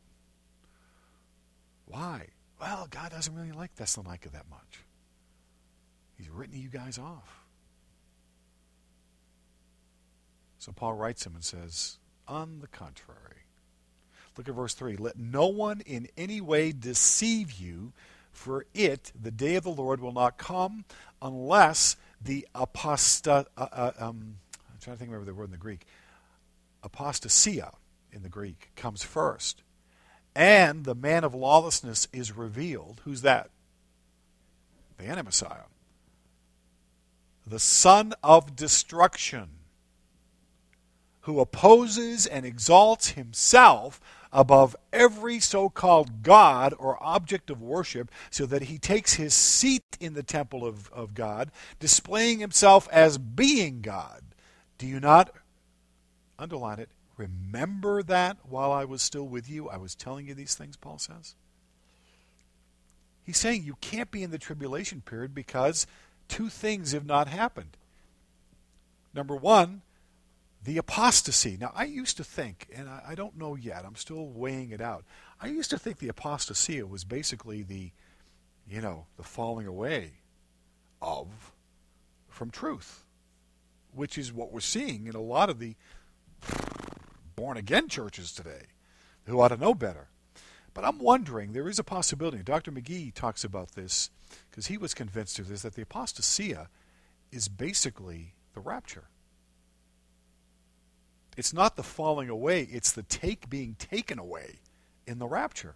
Why? Well, God doesn't really like Thessalonica that much. He's written you guys off. So Paul writes him and says, on the contrary. Look at verse three. Let no one in any way deceive you, for it, the day of the Lord, will not come unless the aposta... Uh, uh, um, I'm trying to think of the word in the Greek. Apostasia in the Greek comes first. And the man of lawlessness is revealed. Who's that? The Anti-Messiah. The son of destruction, who opposes and exalts himself above every so-called God or object of worship, so that he takes his seat in the temple of, of God, displaying himself as being God. Do you not, underline it, remember that while I was still with you, I was telling you these things, Paul says? He's saying you can't be in the tribulation period because two things have not happened. Number one, the apostasy. Now, I used to think, and I, I don't know yet, I'm still weighing it out. I used to think the apostasia was basically the, you know, the falling away of from truth, which is what we're seeing in a lot of the born-again churches today who ought to know better. But I'm wondering, there is a possibility, Doctor McGee talks about this, because he was convinced of this, that the apostasia is basically the rapture. It's not the falling away, it's the take being taken away in the rapture.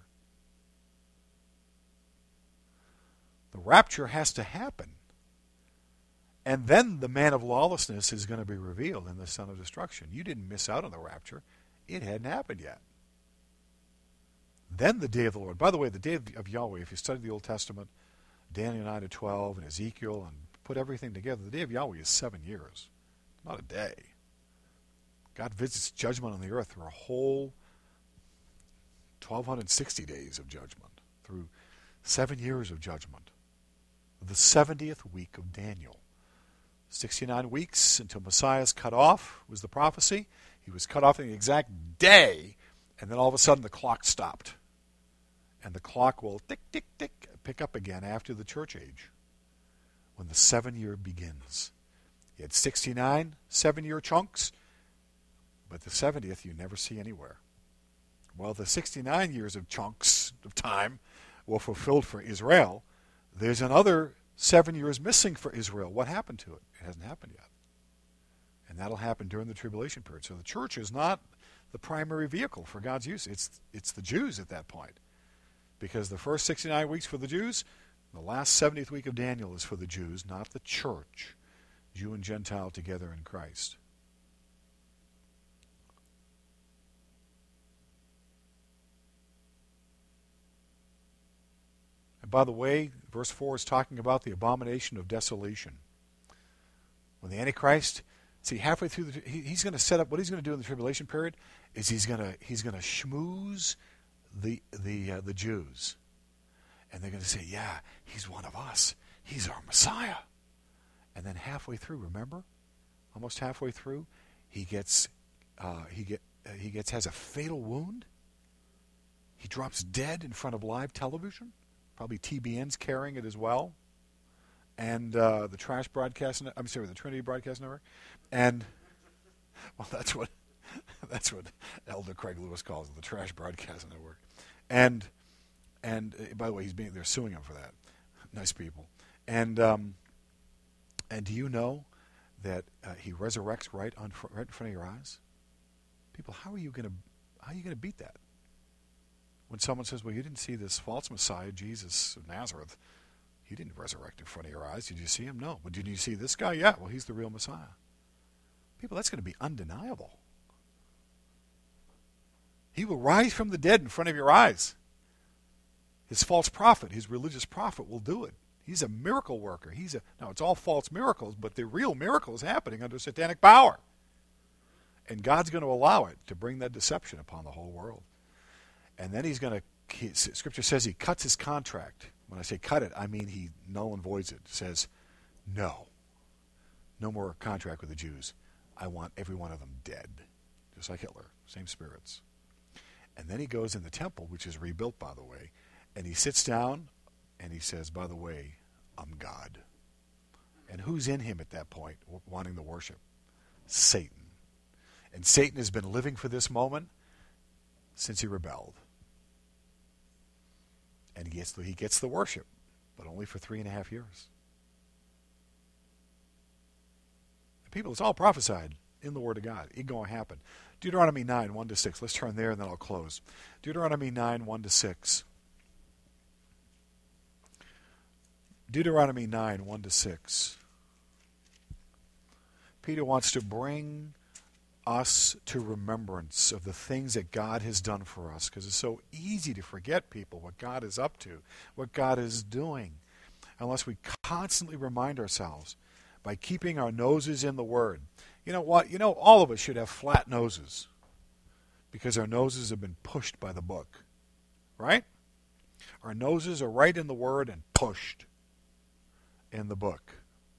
The rapture has to happen. And then the man of lawlessness is going to be revealed in the son of destruction. You didn't miss out on the rapture. It hadn't happened yet. Then the day of the Lord. By the way, the day of Yahweh, if you study the Old Testament, Daniel nine to twelve and Ezekiel, and put everything together, the day of Yahweh is seven years, not a day. God visits judgment on the earth through a whole twelve sixty days of judgment, through seven years of judgment. The seventieth week of Daniel. sixty-nine weeks until Messiah is cut off was the prophecy. He was cut off in the exact day, and then all of a sudden the clock stopped. And the clock will tick, tick, tick, pick up again after the church age, when the seven year begins. You had sixty-nine seven-year chunks, but the seventieth you never see anywhere. Well, the sixty-nine years of chunks of time were fulfilled for Israel. There's another seven years missing for Israel. What happened to it? It hasn't happened yet. And that'll happen during the tribulation period. So the church is not the primary vehicle for God's use. It's, it's the Jews at that point. Because the first sixty-nine weeks for the Jews, the last seventieth week of Daniel is for the Jews, not the church. Jew and Gentile together in Christ. And by the way, verse four is talking about the abomination of desolation. When the Antichrist, see, halfway through, the, he, he's going to set up, what he's going to do in the tribulation period is he's going to he's going to schmooze the the uh, the Jews, and they're going to say, yeah, he's one of us. He's our Messiah. And then halfway through, remember, almost halfway through, he gets uh, he get uh, he gets has a fatal wound. He drops dead in front of live television. Probably T B N's carrying it as well, and uh, the Trash Broadcast. I'm sorry, the Trinity Broadcast Network, and well, that's what that's what Elder Craig Lewis calls it, the Trash Broadcast Network. And and uh, by the way, he's being they're suing him for that. Nice people. And um, and do you know that uh, he resurrects right on right in front of your eyes? People, how are you going to how are you going to beat that? When someone says, well, you didn't see this false Messiah, Jesus of Nazareth. He didn't resurrect in front of your eyes. Did you see him? No. But did you see this guy? Yeah. Well, he's the real Messiah. People, that's going to be undeniable. He will rise from the dead in front of your eyes. His false prophet, his religious prophet will do it. He's a miracle worker. He's a Now, it's all false miracles, but the real miracle is happening under satanic power. And God's going to allow it to bring that deception upon the whole world. And then he's going to, Scripture says he cuts his contract. When I say cut it, I mean he null and voids it. Says, no, no more contract with the Jews. I want every one of them dead. Just like Hitler, same spirits. And then he goes in the temple, which is rebuilt, by the way, and he sits down and he says, by the way, I'm God. And who's in him at that point wanting the worship? Satan. And Satan has been living for this moment since he rebelled. And he gets, the, he gets the worship, but only for three and a half years. And people, it's all prophesied in the Word of God. It's going to happen. Deuteronomy nine, one to six. Let's turn there and then I'll close. Deuteronomy nine, one to six. Deuteronomy nine, one to six. Peter wants to bring us to remembrance of the things that God has done for us, because it's so easy to forget, people, what God is up to, what God is doing, unless we constantly remind ourselves by keeping our noses in the Word. You know what? You know, all of us should have flat noses because our noses have been pushed by the book, right? Our noses are right in the Word and pushed in the book.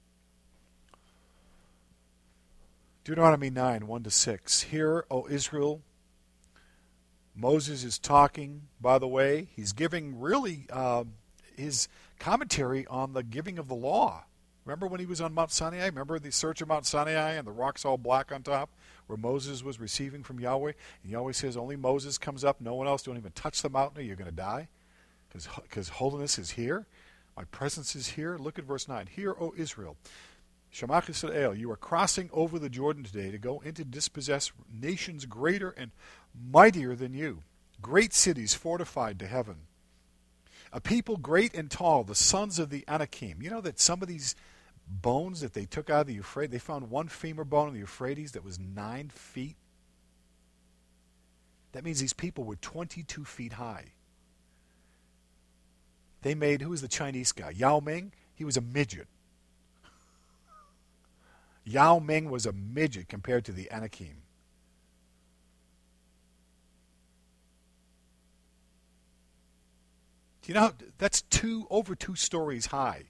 Deuteronomy nine, one to six. Hear, O Israel. Moses is talking, by the way. He's giving really uh, his commentary on the giving of the law. Remember when he was on Mount Sinai? Remember the search of Mount Sinai and the rocks all black on top where Moses was receiving from Yahweh? And Yahweh says only Moses comes up. No one else. Don't even touch the mountain or you're going to die because holiness is here. My presence is here. Look at verse nine. Hear, O Israel. Shema Yisrael, you are crossing over the Jordan today to go into dispossess nations greater and mightier than you, great cities fortified to heaven. A people great and tall, the sons of the Anakim. You know that some of these bones that they took out of the Euphrates, they found one femur bone in the Euphrates that was nine feet. That means these people were twenty-two feet high. They made, who was the Chinese guy? Yao Ming? He was a midget. Yao Ming was a midget compared to the Anakim. Do you know, that's two over two stories high.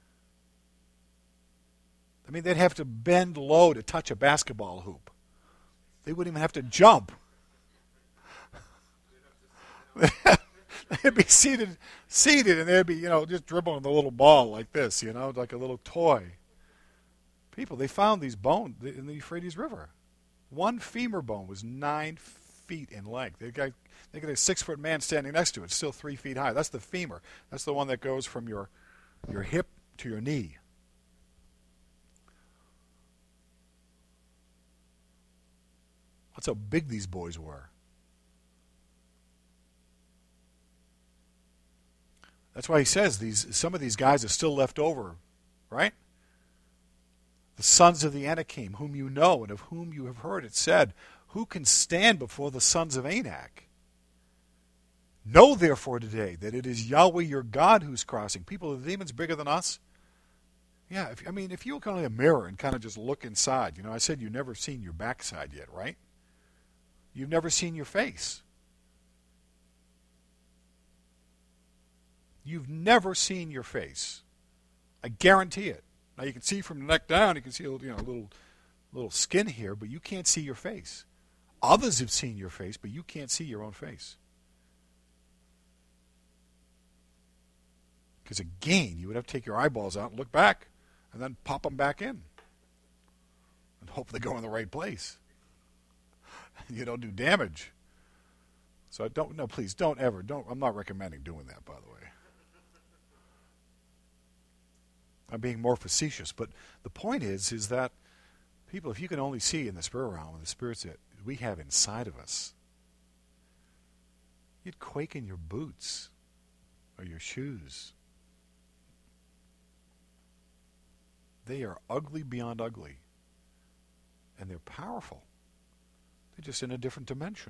I mean, they'd have to bend low to touch a basketball hoop. They wouldn't even have to jump. They'd be seated, seated, and they'd be, you know, just dribbling the little ball like this, you know, like a little toy. People, they found these bones in the Euphrates River. One femur bone was nine feet in length. They got, they got a six-foot man standing next to it, still three feet high. That's the femur. That's the one that goes from your, your hip to your knee. That's how big these boys were. That's why he says these. Some of these guys are still left over, right? The sons of the Anakim, whom you know and of whom you have heard it said, who can stand before the sons of Anak? Know therefore today that it is Yahweh your God who's crossing. People, are the demons bigger than us? Yeah, if, I mean, if you look on a mirror and kind of just look inside, you know, I said you've never seen your backside yet, right? You've never seen your face. You've never seen your face. I guarantee it. Now you can see from the neck down, you can see a you know, little, little skin here, but you can't see your face. Others have seen your face, but you can't see your own face. Because again, you would have to take your eyeballs out and look back, and then pop them back in, and hope they go in the right place. You don't do damage. So I don't. No, please don't ever. Don't. I'm not recommending doing that, by the way. I'm being more facetious, but the point is, is that people, if you can only see in the spirit realm, the spirits that we have inside of us, you'd quake in your boots or your shoes. They are ugly beyond ugly, and they're powerful. They're just in a different dimension.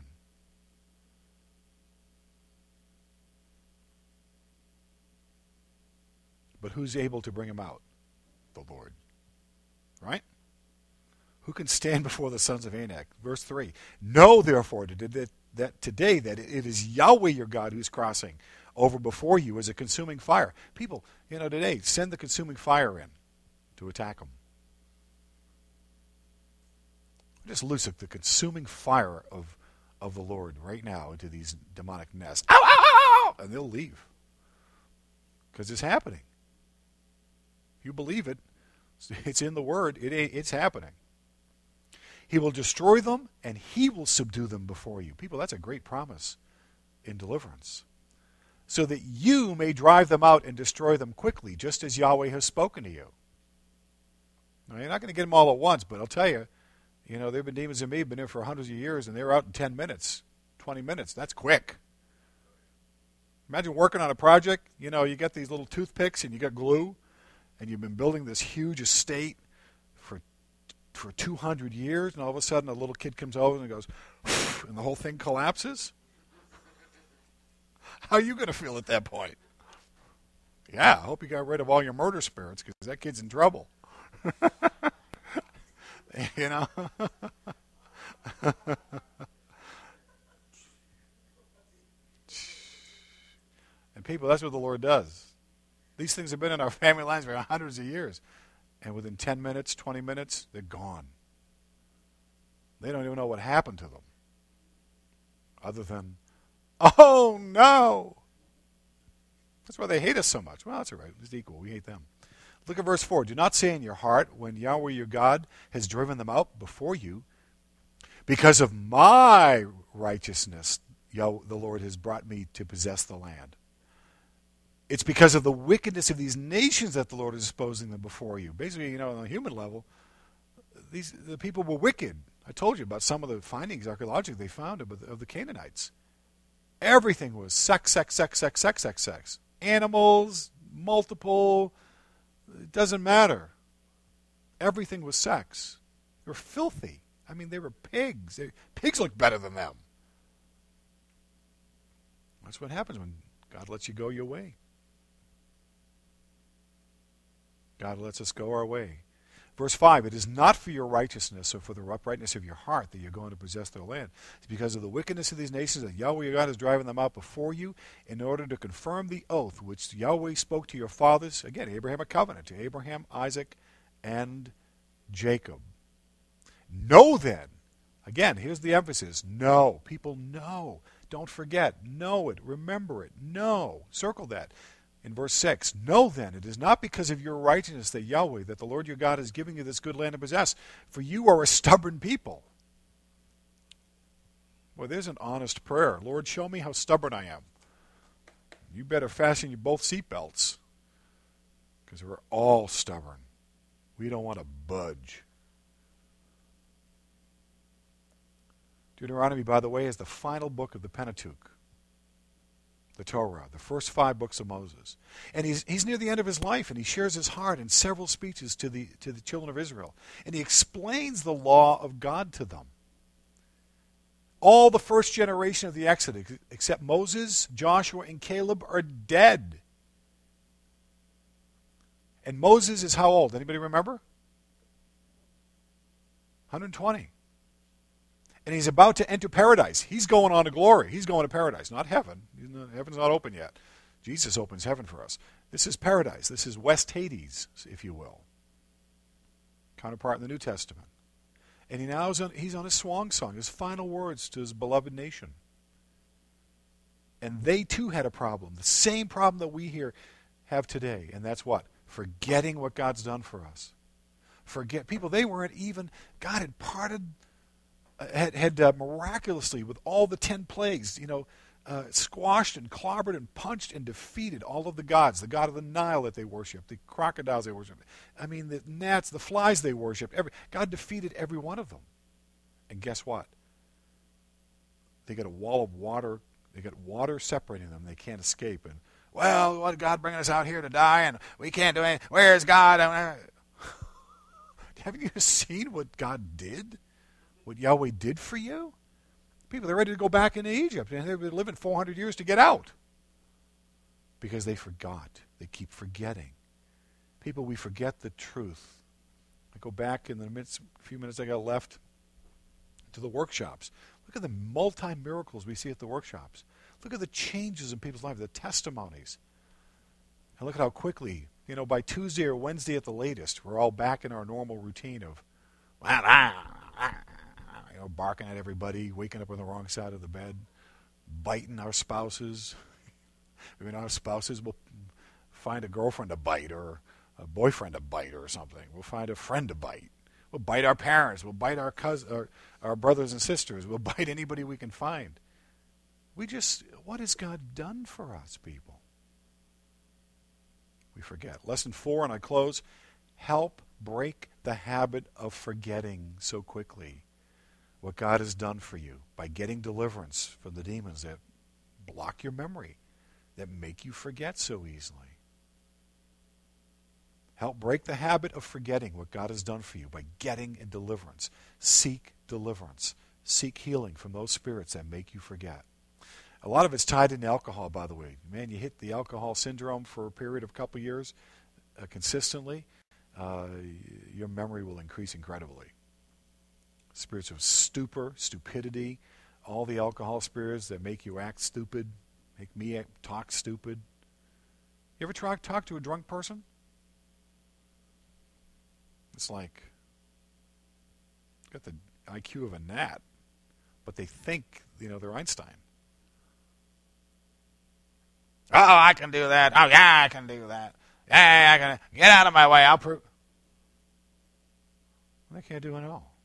But who's able to bring them out? The Lord. Right? Who can stand before the sons of Anak? Verse three. Know therefore that, that today that it is Yahweh your God who's crossing over before you as a consuming fire. People, you know, today, send the consuming fire in to attack them. Just loose the consuming fire of, of the Lord right now into these demonic nests. Ow, ow, ow, ow! And they'll leave. Because it's happening. You believe it, it's in the Word, it, it's happening. He will destroy them, and he will subdue them before you. People, that's a great promise in deliverance. So that you may drive them out and destroy them quickly, just as Yahweh has spoken to you. Now, you're not going to get them all at once, but I'll tell you, you know, there have been demons in me, been there for hundreds of years, and they were out in ten minutes, twenty minutes. That's quick. Imagine working on a project, you know, you got these little toothpicks and you got glue, and you've been building this huge estate for for two hundred years, and all of a sudden a little kid comes over and goes, and the whole thing collapses? How are you going to feel at that point? Yeah, I hope you got rid of all your murder spirits, because that kid's in trouble. You know? And people, that's what the Lord does. These things have been in our family lines for hundreds of years. And within ten minutes, twenty minutes, they're gone. They don't even know what happened to them. Other than, oh no! That's why they hate us so much. Well, that's all right. It's equal. We hate them. Look at verse four. Do not say in your heart, when Yahweh your God has driven them out before you, because of my righteousness, Yahweh, the Lord has brought me to possess the land. It's because of the wickedness of these nations that the Lord is exposing them before you. Basically, you know, on a human level, these the people were wicked. I told you about some of the findings archaeologically they found of, of the Canaanites. Everything was sex, sex, sex, sex, sex, sex, sex. Animals, multiple, it doesn't matter. Everything was sex. They were filthy. I mean, they were pigs. They, pigs look better than them. That's what happens when God lets you go your way. God lets us go our way. Verse five, it is not for your righteousness or for the uprightness of your heart that you're going to possess their land. It's because of the wickedness of these nations that Yahweh your God is driving them out before you in order to confirm the oath which Yahweh spoke to your fathers. Again, Abraham, a covenant to Abraham, Isaac, and Jacob. Know then, again, here's the emphasis, know. People know. Don't forget. Know it. Remember it. Know. Circle that. In verse six, know then, it is not because of your righteousness that Yahweh, that the Lord your God is giving you this good land to possess, for you are a stubborn people. Well, there's an honest prayer. Lord, show me how stubborn I am. You better fasten your both seatbelts, because we're all stubborn. We don't want to budge. Deuteronomy, by the way, is the final book of the Pentateuch. The Torah, the first five books of Moses. And he's he's near the end of his life, and he shares his heart in several speeches to the to the children of Israel. And he explains the law of God to them. All the first generation of the Exodus, except Moses, Joshua, and Caleb, are dead. And Moses is how old? Anybody remember? one hundred twenty. And he's about to enter paradise. He's going on to glory. He's going to paradise, not heaven. Not, heaven's not open yet. Jesus opens heaven for us. This is paradise. This is West Hades, if you will. Counterpart in the New Testament. And he now is on, he's on his swan song, his final words to his beloved nation. And they too had a problem, the same problem that we here have today. And that's what? Forgetting what God's done for us. Forget people, they weren't even, God had parted had, had uh, miraculously, with all the ten plagues, you know, uh, squashed and clobbered and punched and defeated all of the gods. The god of the Nile that they worshipped, the crocodiles they worshipped. I mean, the gnats, the flies they worshipped. Every, God defeated every one of them. And guess what? They got a wall of water. They got water separating them. They can't escape. And, well, what did God bring us out here to die? And we can't do anything. Where's God? Haven't you seen what God did? What Yahweh did for you? People, they're ready to go back into Egypt, and they've been living four hundred years to get out. Because they forgot. They keep forgetting. People, we forget the truth. I go back in the minutes, few minutes I got left to the workshops. Look at the multi-miracles we see at the workshops. Look at the changes in people's lives, the testimonies. And look at how quickly, you know, by Tuesday or Wednesday at the latest, we're all back in our normal routine of, well, ah, ah, you know, barking at everybody, waking up on the wrong side of the bed, biting our spouses. I mean, our spouses will find a girlfriend to bite or a boyfriend to bite or something. We'll find a friend to bite. We'll bite our parents. We'll bite our cousins, our, our brothers and sisters. We'll bite anybody we can find. We just, what has God done for us, people? We forget. Lesson four, and I close. Help break the habit of forgetting so quickly what God has done for you by getting deliverance from the demons that block your memory, that make you forget so easily. Help break the habit of forgetting what God has done for you by getting in deliverance. Seek deliverance. Seek healing from those spirits that make you forget. A lot of it's tied into alcohol, by the way. Man, you hit the alcohol syndrome for a period of a couple of years uh, consistently, uh, your memory will increase incredibly. Spirits of stupor, stupidity, all the alcohol spirits that make you act stupid, make me act, talk stupid. You ever try talk to a drunk person? It's like, got the I Q of a gnat, but they think, you know, they're Einstein. Oh, I can do that. Oh, yeah, I can do that. Yeah, I can. Get out of my way. I'll prove. They can't do it at all.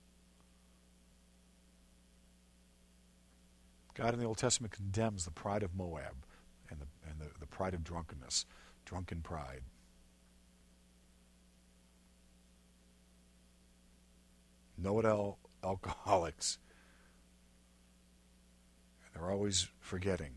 God in the Old Testament condemns the pride of Moab and the, and the, the pride of drunkenness, drunken pride. Know-it-all alcoholics. And they're always forgetting.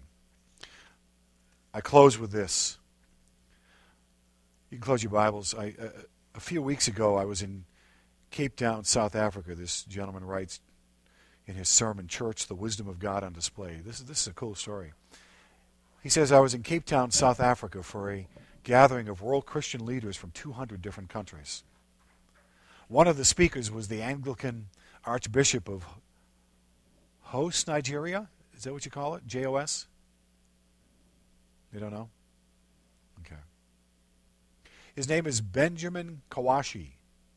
I close with this. You can close your Bibles. I, uh, a few weeks ago, I was in Cape Town, South Africa. This gentleman writes in his sermon, Church, the Wisdom of God on Display. This is, this is a cool story. He says, I was in Cape Town, South Africa for a gathering of world Christian leaders from two hundred different countries. One of the speakers was the Anglican Archbishop of Jos, Nigeria. Is that what you call it? J O S? You don't know? Okay. His name is Benjamin Kawashi.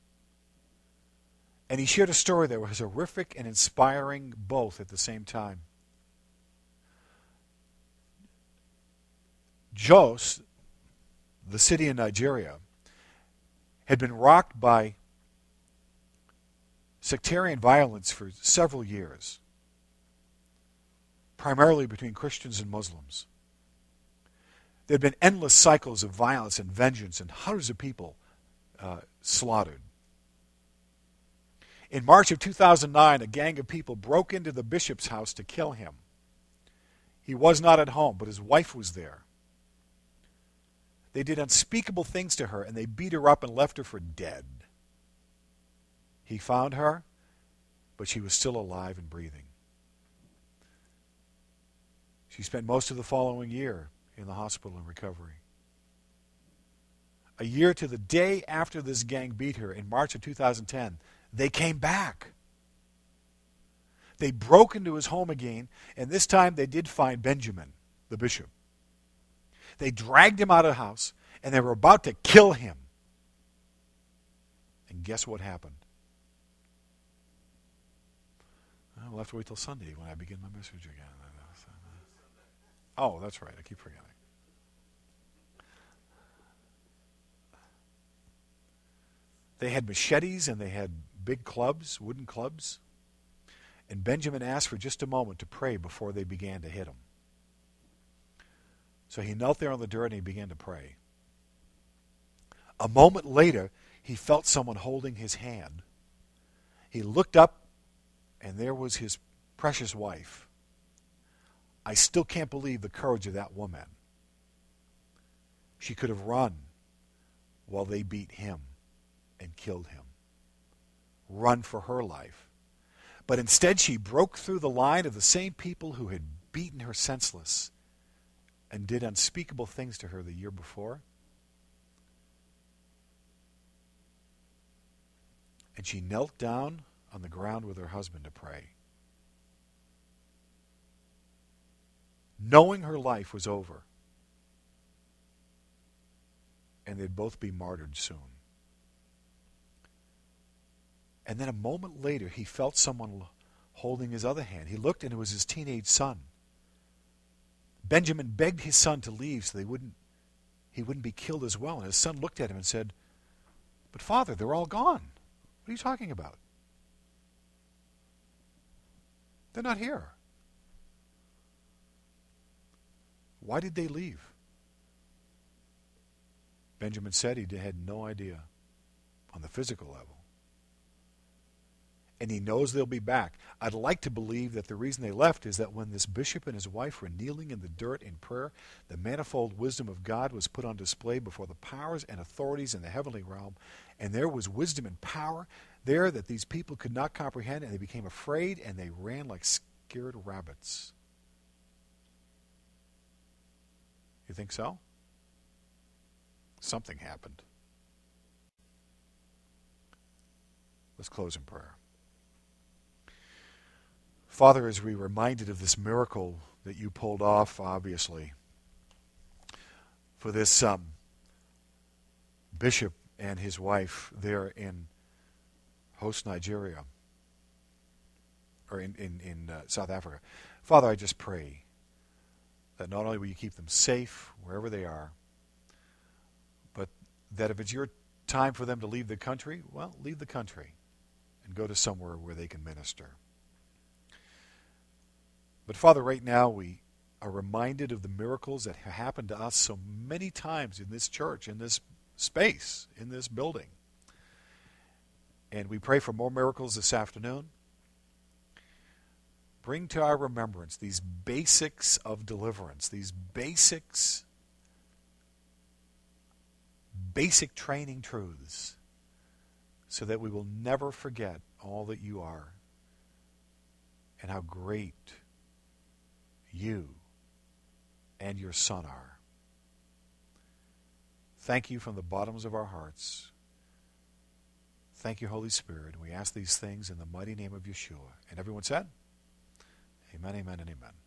And he shared a story that was horrific and inspiring both at the same time. Jos, the city in Nigeria, had been rocked by sectarian violence for several years, primarily between Christians and Muslims. There had been endless cycles of violence and vengeance and hundreds of people uh, slaughtered. In March of two thousand nine, a gang of people broke into the bishop's house to kill him. He was not at home, but his wife was there. They did unspeakable things to her, and they beat her up and left her for dead. He found her, but she was still alive and breathing. She spent most of the following year in the hospital in recovery. A year to the day after this gang beat her, in March of two thousand ten, they came back. They broke into his home again, and this time they did find Benjamin, the bishop. They dragged him out of the house, and they were about to kill him. And guess what happened? We'll have to wait till Sunday when I begin my message again. Oh, that's right. I keep forgetting. They had machetes and they had big clubs, wooden clubs. And Benjamin asked for just a moment to pray before they began to hit him. So he knelt there on the dirt and he began to pray. A moment later, he felt someone holding his hand. He looked up, and there was his precious wife. I still can't believe the courage of that woman. She could have run while they beat him and killed him. Run for her life. But instead she broke through the line of the same people who had beaten her senseless and did unspeakable things to her the year before. And she knelt down on the ground with her husband to pray. Knowing her life was over. And they'd both be martyred soon. And then a moment later, he felt someone holding his other hand. He looked, and it was his teenage son. Benjamin begged his son to leave so they wouldn't, he wouldn't be killed as well. And his son looked at him and said, "But Father, they're all gone. What are you talking about? They're not here. Why did they leave?" Benjamin said he had no idea on the physical level. and he knows they'll be back. I'd like to believe that the reason they left is that when this bishop and his wife were kneeling in the dirt in prayer, the manifold wisdom of God was put on display before the powers and authorities in the heavenly realm, and there was wisdom and power there that these people could not comprehend, and they became afraid, and they ran like scared rabbits. You think so? Something happened. Let's close in prayer. Father, as we reminded of this miracle that you pulled off, obviously, for this um, bishop and his wife there in Host, Nigeria, or in, in, in uh, South Africa, Father, I just pray that not only will you keep them safe wherever they are, but that if it's your time for them to leave the country, well, leave the country and go to somewhere where they can minister. But Father, right now we are reminded of the miracles that have happened to us so many times in this church, in this space, in this building. And we pray for more miracles this afternoon. Bring to our remembrance these basics of deliverance, these basics, basic training truths, so that we will never forget all that you are and how great you and your Son are. Thank you from the bottoms of our hearts. Thank you, Holy Spirit. We ask these things in the mighty name of Yeshua. And everyone said, amen, amen, and amen.